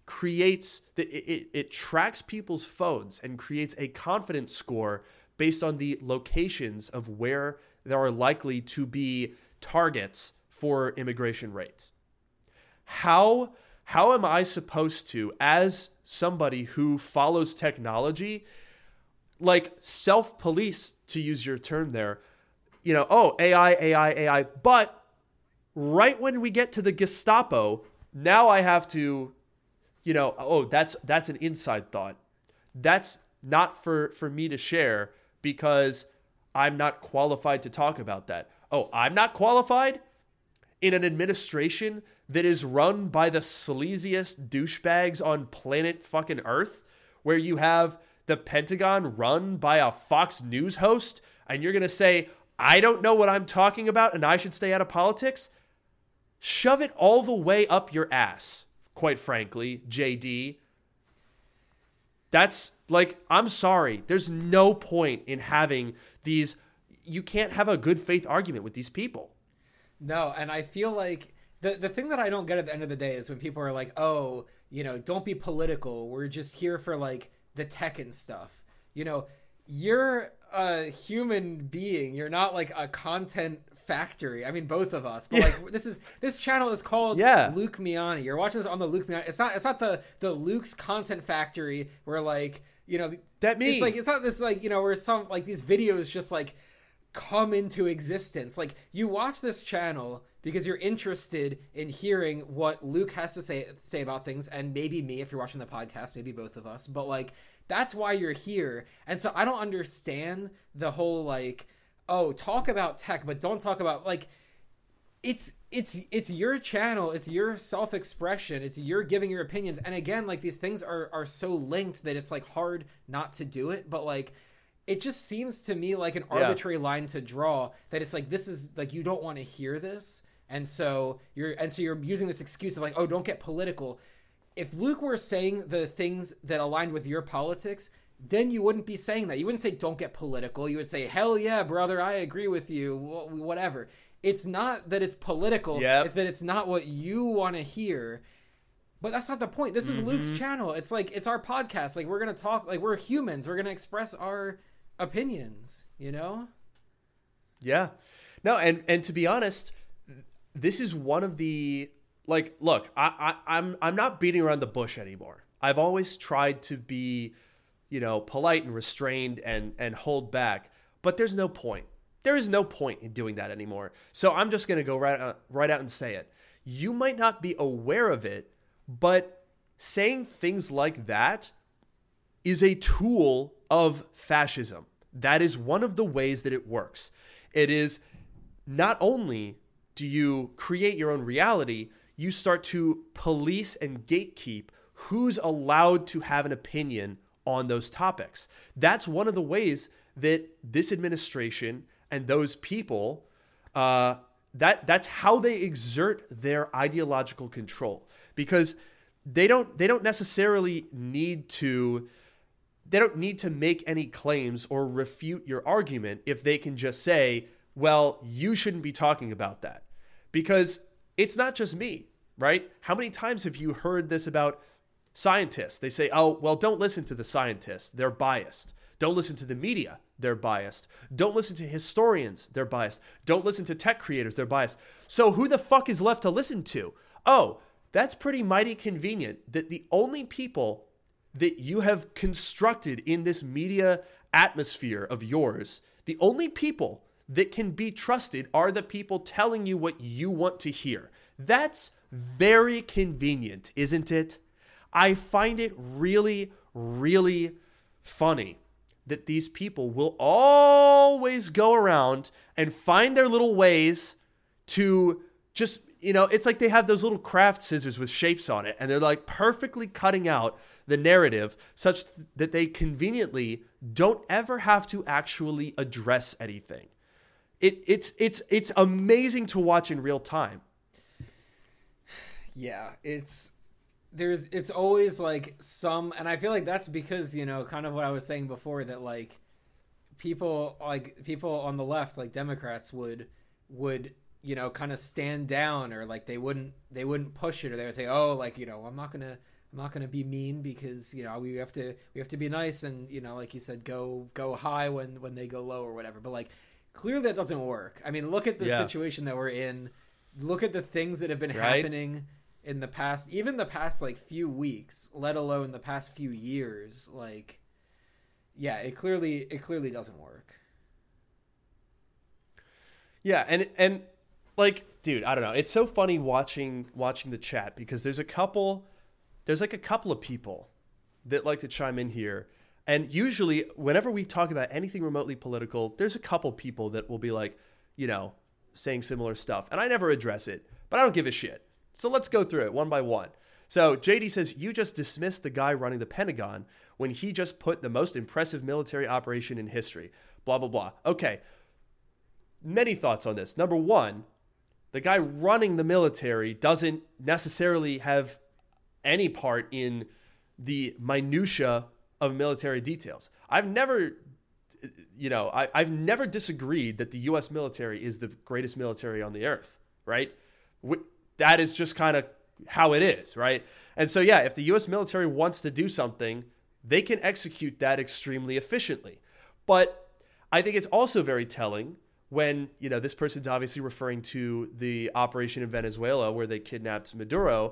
it tracks people's phones and creates a confidence score based on the locations of where there are likely to be targets for immigration raids. How am I supposed to, as somebody who follows technology, like self-police, to use your term there, you know, oh, AI, but right when we get to the Gestapo, now I have to, you know, oh, that's an inside thought. That's not for me to share because I'm not qualified to talk about that. Oh, I'm not qualified in an administration that is run by the sleaziest douchebags on planet fucking Earth, where you have the Pentagon run by a Fox News host, and you're going to say, I don't know what I'm talking about and I should stay out of politics? Shove it all the way up your ass, quite frankly, JD. That's like, I'm sorry. There's no point in having these. You can't have a good faith argument with these people. No, and I feel like the thing that I don't get at the end of the day is when people are like, oh, you know, don't be political. We're just here for like the tech and stuff. You know, you're a human being. You're not like a content factory. I mean, both of us. But like this channel is called Luke Miani. You're watching this on the Luke Miani. It's not the Luke's content factory where like, you know, that means it's not this like, you know, where some like these videos just like come into existence. Like, you watch this channel because you're interested in hearing what Luke has to say about things, and maybe me if you're watching the podcast, maybe both of us, but like that's why you're here. And so I don't understand the whole like, oh, talk about tech but don't talk about like, it's your channel, it's your self-expression, it's your giving your opinions. And again, like these things are so linked that it's like hard not to do it, but like it just seems to me like an arbitrary line to draw, that it's like, this is like, you don't want to hear this. And so you're using this excuse of like, oh, don't get political. If Luke were saying the things that aligned with your politics, then you wouldn't be saying that. You wouldn't say, don't get political. You would say, hell yeah, brother, I agree with you, whatever. It's not that it's political. It's that it's not what you want to hear. But that's not the point. This is Luke's channel. It's like, it's our podcast. Like, we're going to talk, like, we're humans. We're going to express our opinions, you know? Yeah. No, and to be honest, this is one of the, like, look, I'm not beating around the bush anymore. I've always tried to be, you know, polite and restrained and hold back, but there's no point. There is no point in doing that anymore. So I'm just going to go right out and say it. You might not be aware of it, but saying things like that is a tool of fascism. That is one of the ways that it works. It is not only do you create your own reality, you start to police and gatekeep who's allowed to have an opinion on those topics. That's one of the ways that this administration and those people, that's how they exert their ideological control, because they don't necessarily need to. They don't need to make any claims or refute your argument if they can just say, well, you shouldn't be talking about that. Because it's not just me, right? How many times have you heard this about scientists? They say, oh, well, don't listen to the scientists. They're biased. Don't listen to the media. They're biased. Don't listen to historians. They're biased. Don't listen to tech creators. They're biased. So who the fuck is left to listen to? Oh, that's pretty mighty convenient that the only people that you have constructed in this media atmosphere of yours, the only people that can be trusted are the people telling you what you want to hear. That's very convenient, isn't it? I find it really, really funny that these people will always go around and find their little ways to just, you know, it's like they have those little craft scissors with shapes on it, and they're like perfectly cutting out the narrative such that they conveniently don't ever have to actually address anything. It's amazing to watch in real time. Yeah, it's always like some, and I feel like that's because, you know, kind of what I was saying before, that like people on the left, like Democrats would, you know, kind of stand down, or like they wouldn't push it, or they would say, oh, like, you know, I'm not gonna be mean because, you know, we have to be nice, and, you know, like you said, go high when they go low or whatever. But like, clearly that doesn't work. I mean, look at the situation that we're in. Look at the things that have been happening in the past, even the past like few weeks, let alone the past few years. Like, yeah, it clearly doesn't work. Yeah, and like, dude, I don't know. It's so funny watching the chat, because there's like a couple of people that like to chime in here. And usually whenever we talk about anything remotely political, there's a couple people that will be like, you know, saying similar stuff. And I never address it, but I don't give a shit. So let's go through it one by one. So JD says, you just dismissed the guy running the Pentagon when he just put the most impressive military operation in history. Blah, blah, blah. Okay. Many thoughts on this. Number one, the guy running the military doesn't necessarily have any part in the minutia of military details. I've never disagreed that the U.S. military is the greatest military on the earth, right? That is just kind of how it is, right? And so, yeah, if the U.S. military wants to do something, they can execute that extremely efficiently. But I think it's also very telling when, this person's obviously referring to the operation in Venezuela where they kidnapped Maduro.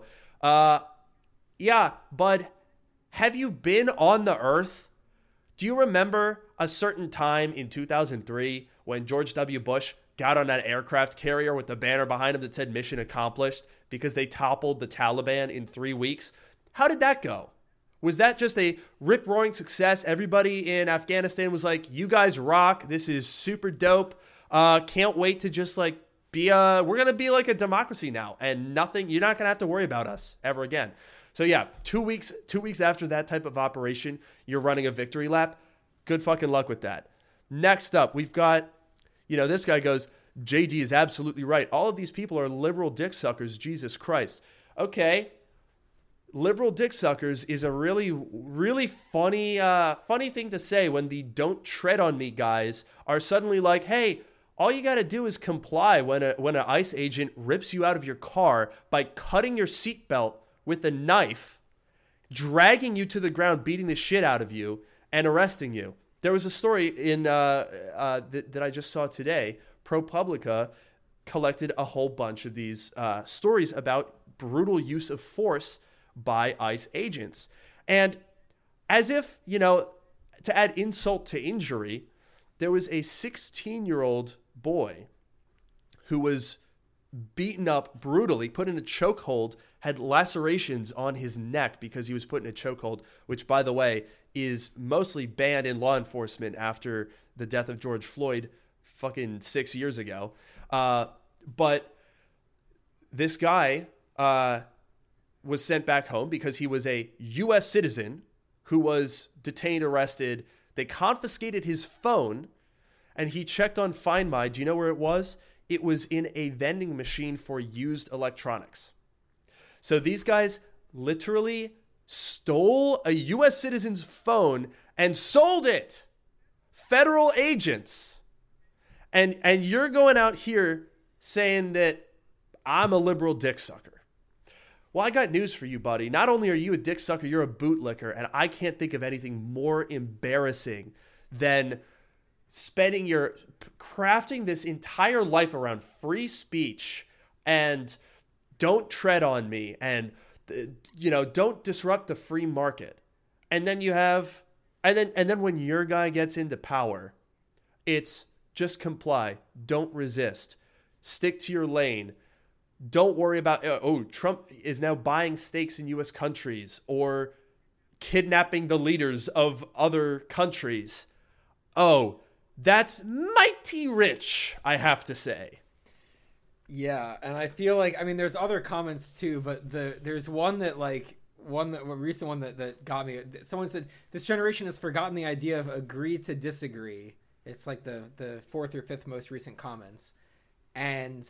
Yeah, bud, have you been on the earth? Do you remember a certain time in 2003 when George W. Bush got on that aircraft carrier with the banner behind him that said mission accomplished because they toppled the Taliban in 3 weeks? How did that go? Was that just a rip-roaring success? Everybody in Afghanistan was like, you guys rock. This is super dope. Can't wait to just we're going to be like a democracy now and you're not going to have to worry about us ever again. So yeah, 2 weeks after that type of operation, you're running a victory lap. Good fucking luck with that. Next up, we've got, this guy goes, JD is absolutely right. All of these people are liberal dick suckers. Jesus Christ. Okay. Liberal dick suckers is a really, really funny thing to say when the don't tread on me guys are suddenly like, hey, all you got to do is comply when an ICE agent rips you out of your car by cutting your seatbelt with a knife, dragging you to the ground, beating the shit out of you, and arresting you. There was a story that I just saw today. ProPublica collected a whole bunch of these stories about brutal use of force by ICE agents. And as if, to add insult to injury, there was a 16-year-old boy who was beaten up brutally, put in a chokehold, had lacerations on his neck because he was put in a chokehold, which, by the way, is mostly banned in law enforcement after the death of George Floyd fucking 6 years ago. But this guy was sent back home because he was a U.S. citizen who was detained, arrested. They confiscated his phone, and he checked on Find My. Do you know where it was? It was in a vending machine for used electronics. So these guys literally stole a U.S. citizen's phone and sold it. Federal agents. And you're going out here saying that I'm a liberal dick sucker. Well, I got news for you, buddy. Not only are you a dick sucker, you're a bootlicker. And I can't think of anything more embarrassing than crafting this entire life around free speech and don't tread on me and, don't disrupt the free market. And then and then when your guy gets into power, it's just comply. Don't resist. Stick to your lane. Don't worry about, Trump is now buying stakes in U.S. countries or kidnapping the leaders of other countries. Oh, that's mighty rich, I have to say. Yeah, and I feel like, there's other comments too, but there's one that a recent one that got me. Someone said, this generation has forgotten the idea of agree to disagree. It's like the fourth or fifth most recent comments. And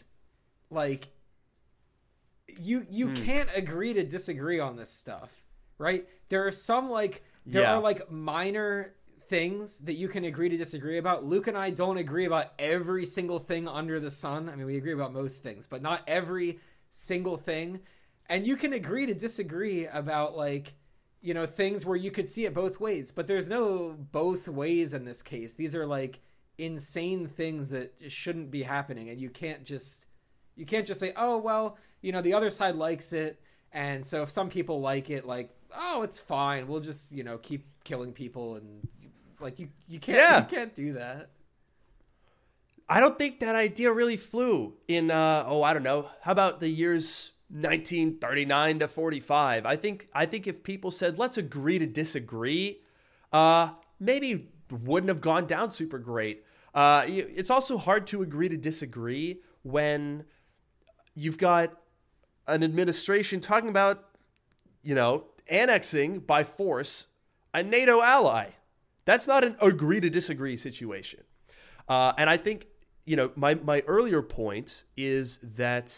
you can't agree to disagree on this stuff, right? There are some are minor things that you can agree to disagree about. Luke and I don't agree about every single thing under the sun. We agree about most things, but not every single thing. And you can agree to disagree about things where you could see it both ways, but there's no both ways in this case. These are insane things that shouldn't be happening. And you can't just say, oh, well, the other side likes it. And so if some people like it, it's fine. We'll just, keep killing people. And you can't do that. I don't think that idea really flew in, I don't know. How about the years 1939 to 45? I think if people said, let's agree to disagree, maybe wouldn't have gone down super great. It's also hard to agree to disagree when you've got an administration talking about annexing by force a NATO ally. That's not an agree to disagree situation. And I think, my earlier point is that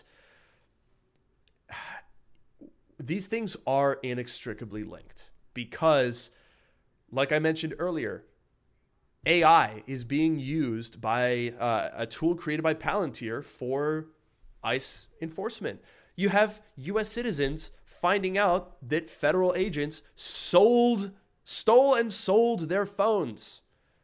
these things are inextricably linked because, like I mentioned earlier, AI is being used by a tool created by Palantir for ICE enforcement. You have U.S. citizens finding out that federal agents stole and sold their phones.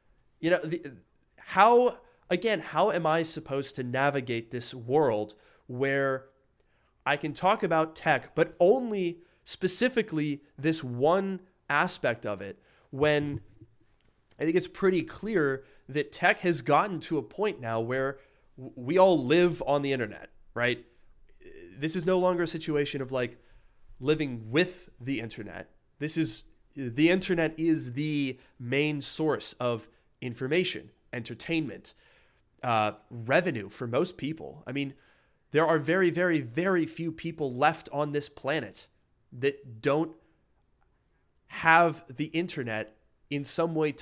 How am I supposed to navigate this world where I can talk about tech, but only specifically this one aspect of it, when I think it's pretty clear that tech has gotten to a point now where we all live on the internet, right? This is no longer a situation of like living with the internet. The internet is the main source of information, entertainment, revenue for most people. I mean, there are very, very, very few people left on this planet that don't have the internet in some way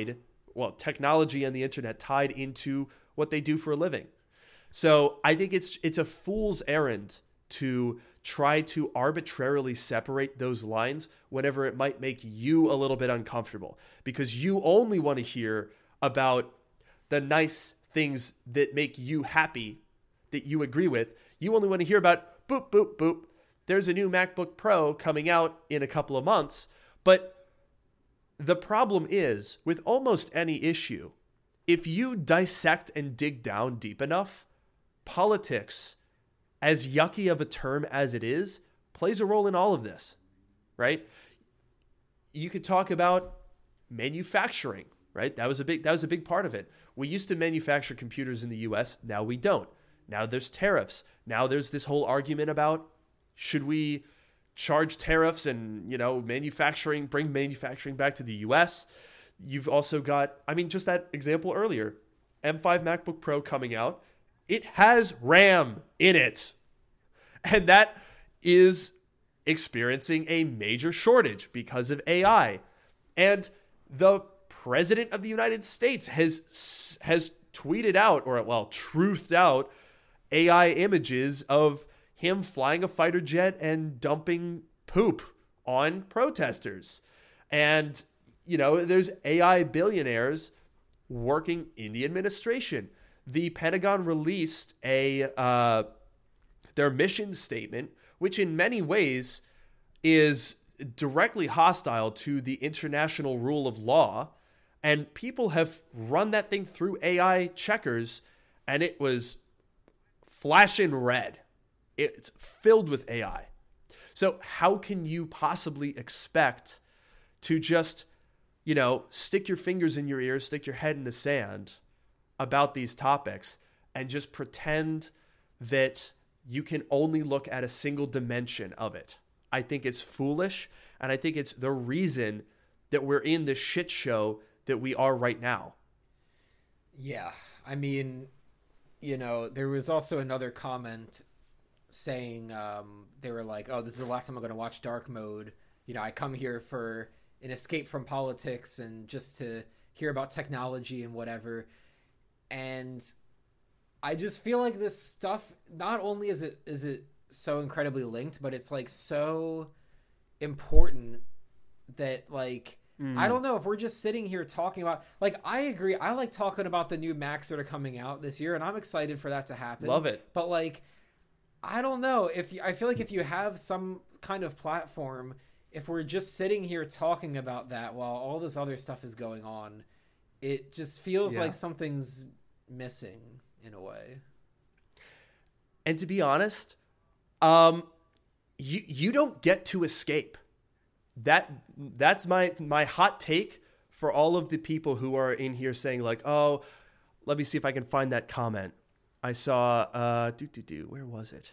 technology and the internet tied into what they do for a living. So I think it's a fool's errand to try to arbitrarily separate those lines whenever it might make you a little bit uncomfortable, because you only want to hear about the nice things that make you happy, that you agree with. You only want to hear about boop, boop, boop. There's a new MacBook Pro coming out in a couple of months. But the problem is, with almost any issue, if you dissect and dig down deep enough, politics, as yucky of a term as it is, plays a role in all of this, right? You could talk about manufacturing, right? That was a big part of it. We used to manufacture computers in the US. Now we don't. Now there's tariffs. Now there's this whole argument about should we charge tariffs and, bring manufacturing back to the US. You've also got, just that example earlier, M5 MacBook Pro coming out. It has RAM in it. And that is experiencing a major shortage because of AI. And the President of the United States has tweeted out, truthed out AI images of him flying a fighter jet and dumping poop on protesters. And, there's AI billionaires working in the administration. The Pentagon released their mission statement, which in many ways is directly hostile to the international rule of law. And people have run that thing through AI checkers, and it was flashing red. It's filled with AI. So how can you possibly expect to just, stick your fingers in your ears, stick your head in the sand about these topics and just pretend that you can only look at a single dimension of it? I think it's foolish, and I think it's the reason that we're in the shit show that we are right now. Yeah. There was also another comment saying they were like, oh, this is the last time I'm going to watch Dark Mode. I come here for an escape from politics and just to hear about technology and whatever. And I just feel like this stuff, not only is it so incredibly linked, but it's like so important that I don't know if we're just sitting here talking about, I agree. I like talking about the new Macs that are coming out this year, and I'm excited for that to happen. Love it. But I don't know I feel like if you have some kind of platform, if we're just sitting here talking about that while all this other stuff is going on, it just feels like something's missing in a way. And to be honest, you don't get to escape. That's my hot take for all of the people who are in here saying oh, let me see if I can find that comment. I saw where was it?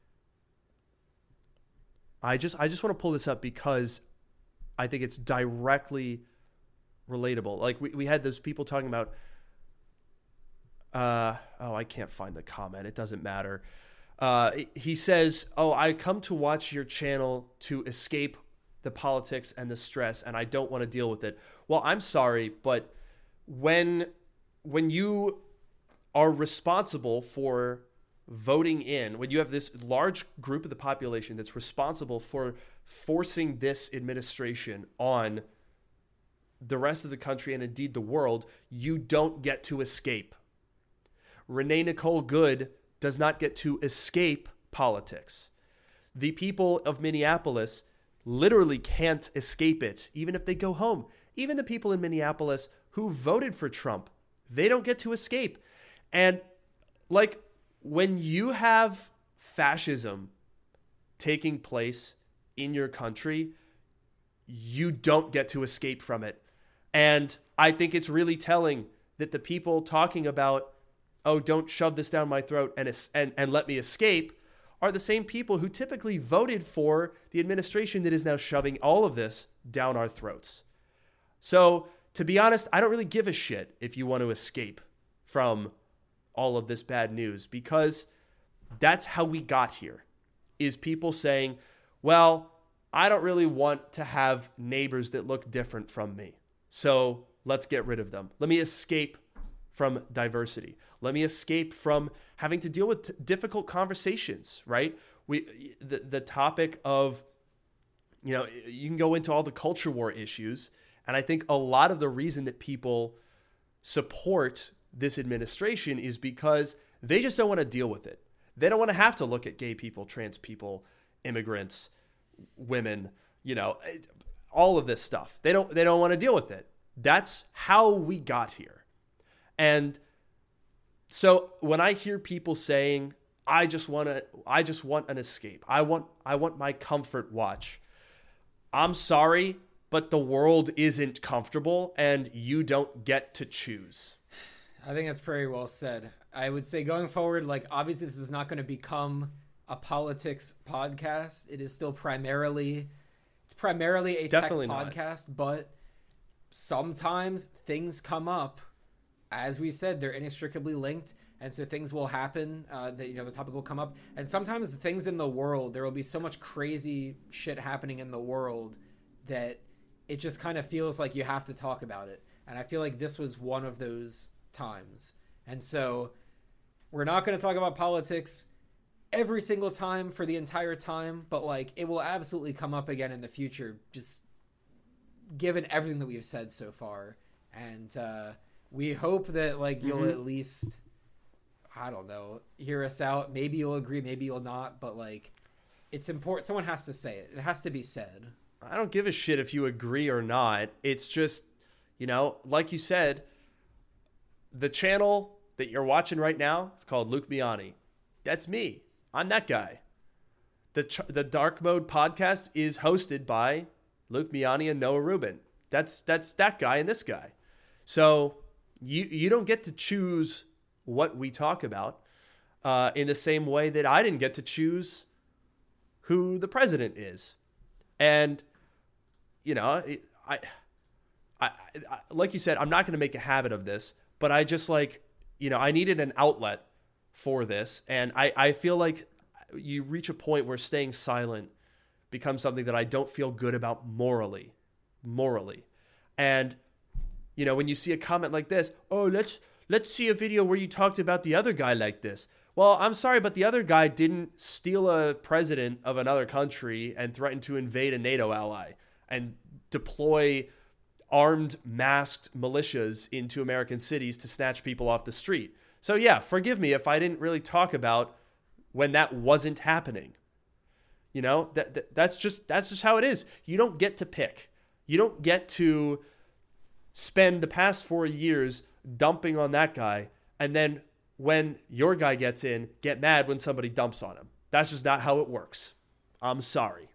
I just want to pull this up because I think it's directly relatable. We had those people talking about I can't find the comment. It doesn't matter. He says, "Oh, I come to watch your channel to escape the politics and the stress, and I don't want to deal with it." Well, I'm sorry, but when you are responsible for voting in, when you have this large group of the population that's responsible for forcing this administration on the rest of the country and indeed the world, you don't get to escape. Renee Nicole Good does not get to escape politics. The people of Minneapolis literally can't escape it, even if they go home. Even the people in Minneapolis who voted for Trump, they don't get to escape. And like, when you have fascism taking place in your country, you don't get to escape from it. And I think it's really telling that the people talking about, oh, don't shove this down my throat and let me escape, are the same people who typically voted for the administration that is now shoving all of this down our throats. So, to be honest, I don't really give a shit if you want to escape from all of this bad news, because that's how we got here, is people saying, well, I don't really want to have neighbors that look different from me, so let's get rid of them. Let me escape from diversity. Let me escape from having to deal with difficult conversations, right? The topic of, you can go into all the culture war issues, and I think a lot of the reason that people support this administration is because they just don't want to deal with it. They don't want to have to look at gay people, trans people, immigrants, women, all of this stuff. They don't want to deal with it. That's how we got here. And so when I hear people saying, I just want an escape. I want my comfort watch. I'm sorry, but the world isn't comfortable and you don't get to choose. I think that's very well said. I would say going forward, obviously this is not going to become a politics podcast. It is still primarily a Definitely tech podcast, but sometimes things come up. As we said, they're inextricably linked, and so things will happen. The topic will come up, and sometimes the things in the world, there will be so much crazy shit happening in the world that it just kind of feels like you have to talk about it. And I feel like this was one of those times. And so we're not going to talk about politics every single time for the entire time, but it will absolutely come up again in the future, just given everything that we've said so far. And we hope that you'll at least, I don't know, hear us out. Maybe you'll agree, maybe you'll not, but it's important. Someone has to say it. It has to be said. I don't give a shit if you agree or not. It's just, like you said, the channel that you're watching right now is called Luke Miani. That's me. I'm that guy. The Dark Mode podcast is hosted by Luke Miani and Noah Rubin. That's that guy and this guy. So you don't get to choose what we talk about in the same way that I didn't get to choose who the president is. And, I like you said, I'm not going to make a habit of this, but I just I needed an outlet for this. And I feel like you reach a point where staying silent becomes something that I don't feel good about morally. And, when you see a comment like this, oh, let's see a video where you talked about the other guy like this. Well, I'm sorry, but the other guy didn't steal a president of another country and threaten to invade a NATO ally and deploy armed, masked militias into American cities to snatch people off the street. So yeah, forgive me if I didn't really talk about when that wasn't happening. That's just how it is. You don't get to pick. You don't get to spend the past 4 years dumping on that guy, and then when your guy gets in, get mad when somebody dumps on him. That's just not how it works. I'm sorry.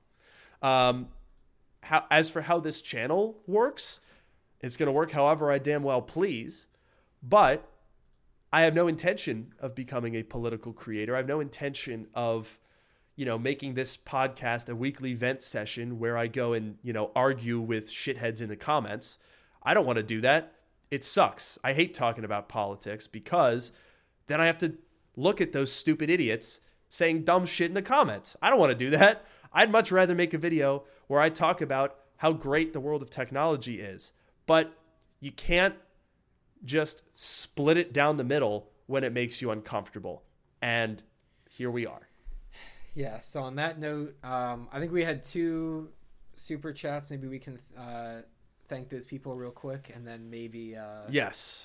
As for how this channel works, it's going to work however I damn well please, but I have no intention of becoming a political creator. I have no intention of, making this podcast a weekly vent session where I go and, argue with shitheads in the comments. I don't want to do that. It sucks. I hate talking about politics because then I have to look at those stupid idiots saying dumb shit in the comments. I don't want to do that. I'd much rather make a video where I talk about how great the world of technology is. But you can't just split it down the middle when it makes you uncomfortable. And here we are. Yeah, so on that note, I think we had 2 super chats. Maybe we can thank those people real quick, and then maybe yes.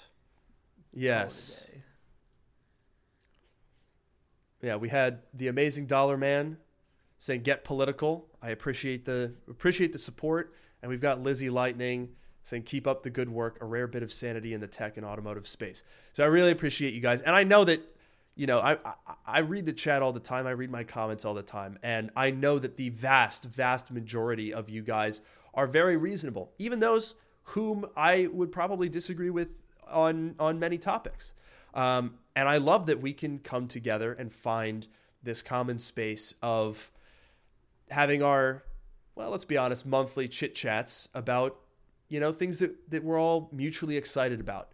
Yeah, we had the amazing Dollar Man saying get political. I appreciate the support. And we've got Lizzie Lightning saying keep up the good work, a rare bit of sanity in the tech and automotive space. So I really appreciate you guys. And I know that, I read the chat all the time. I read my comments all the time. And I know that the vast, vast majority of you guys are very reasonable, even those whom I would probably disagree with on many topics. And I love that we can come together and find this common space of having our, well, let's be honest, monthly chit chats about, things that we're all mutually excited about.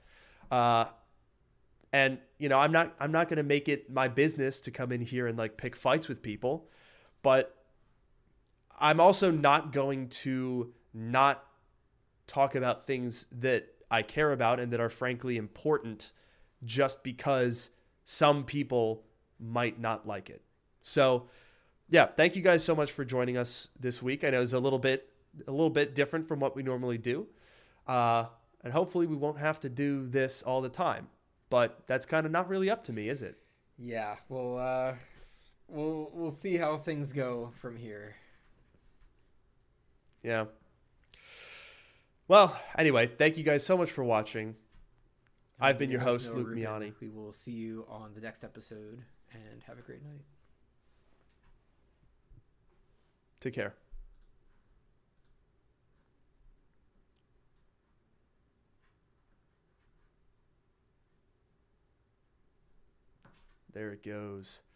And, I'm not going to make it my business to come in here and like pick fights with people, but I'm also not going to not talk about things that I care about and that are frankly important just because some people might not like it. So yeah, thank you guys so much for joining us this week. I know it's a little bit different from what we normally do. And hopefully we won't have to do this all the time, but that's kind of not really up to me, is it? Yeah, we'll see how things go from here. Yeah. Well, anyway, thank you guys so much for watching. I've been your host, Luke Miani. We will see you on the next episode, and have a great night. Take care. There it goes.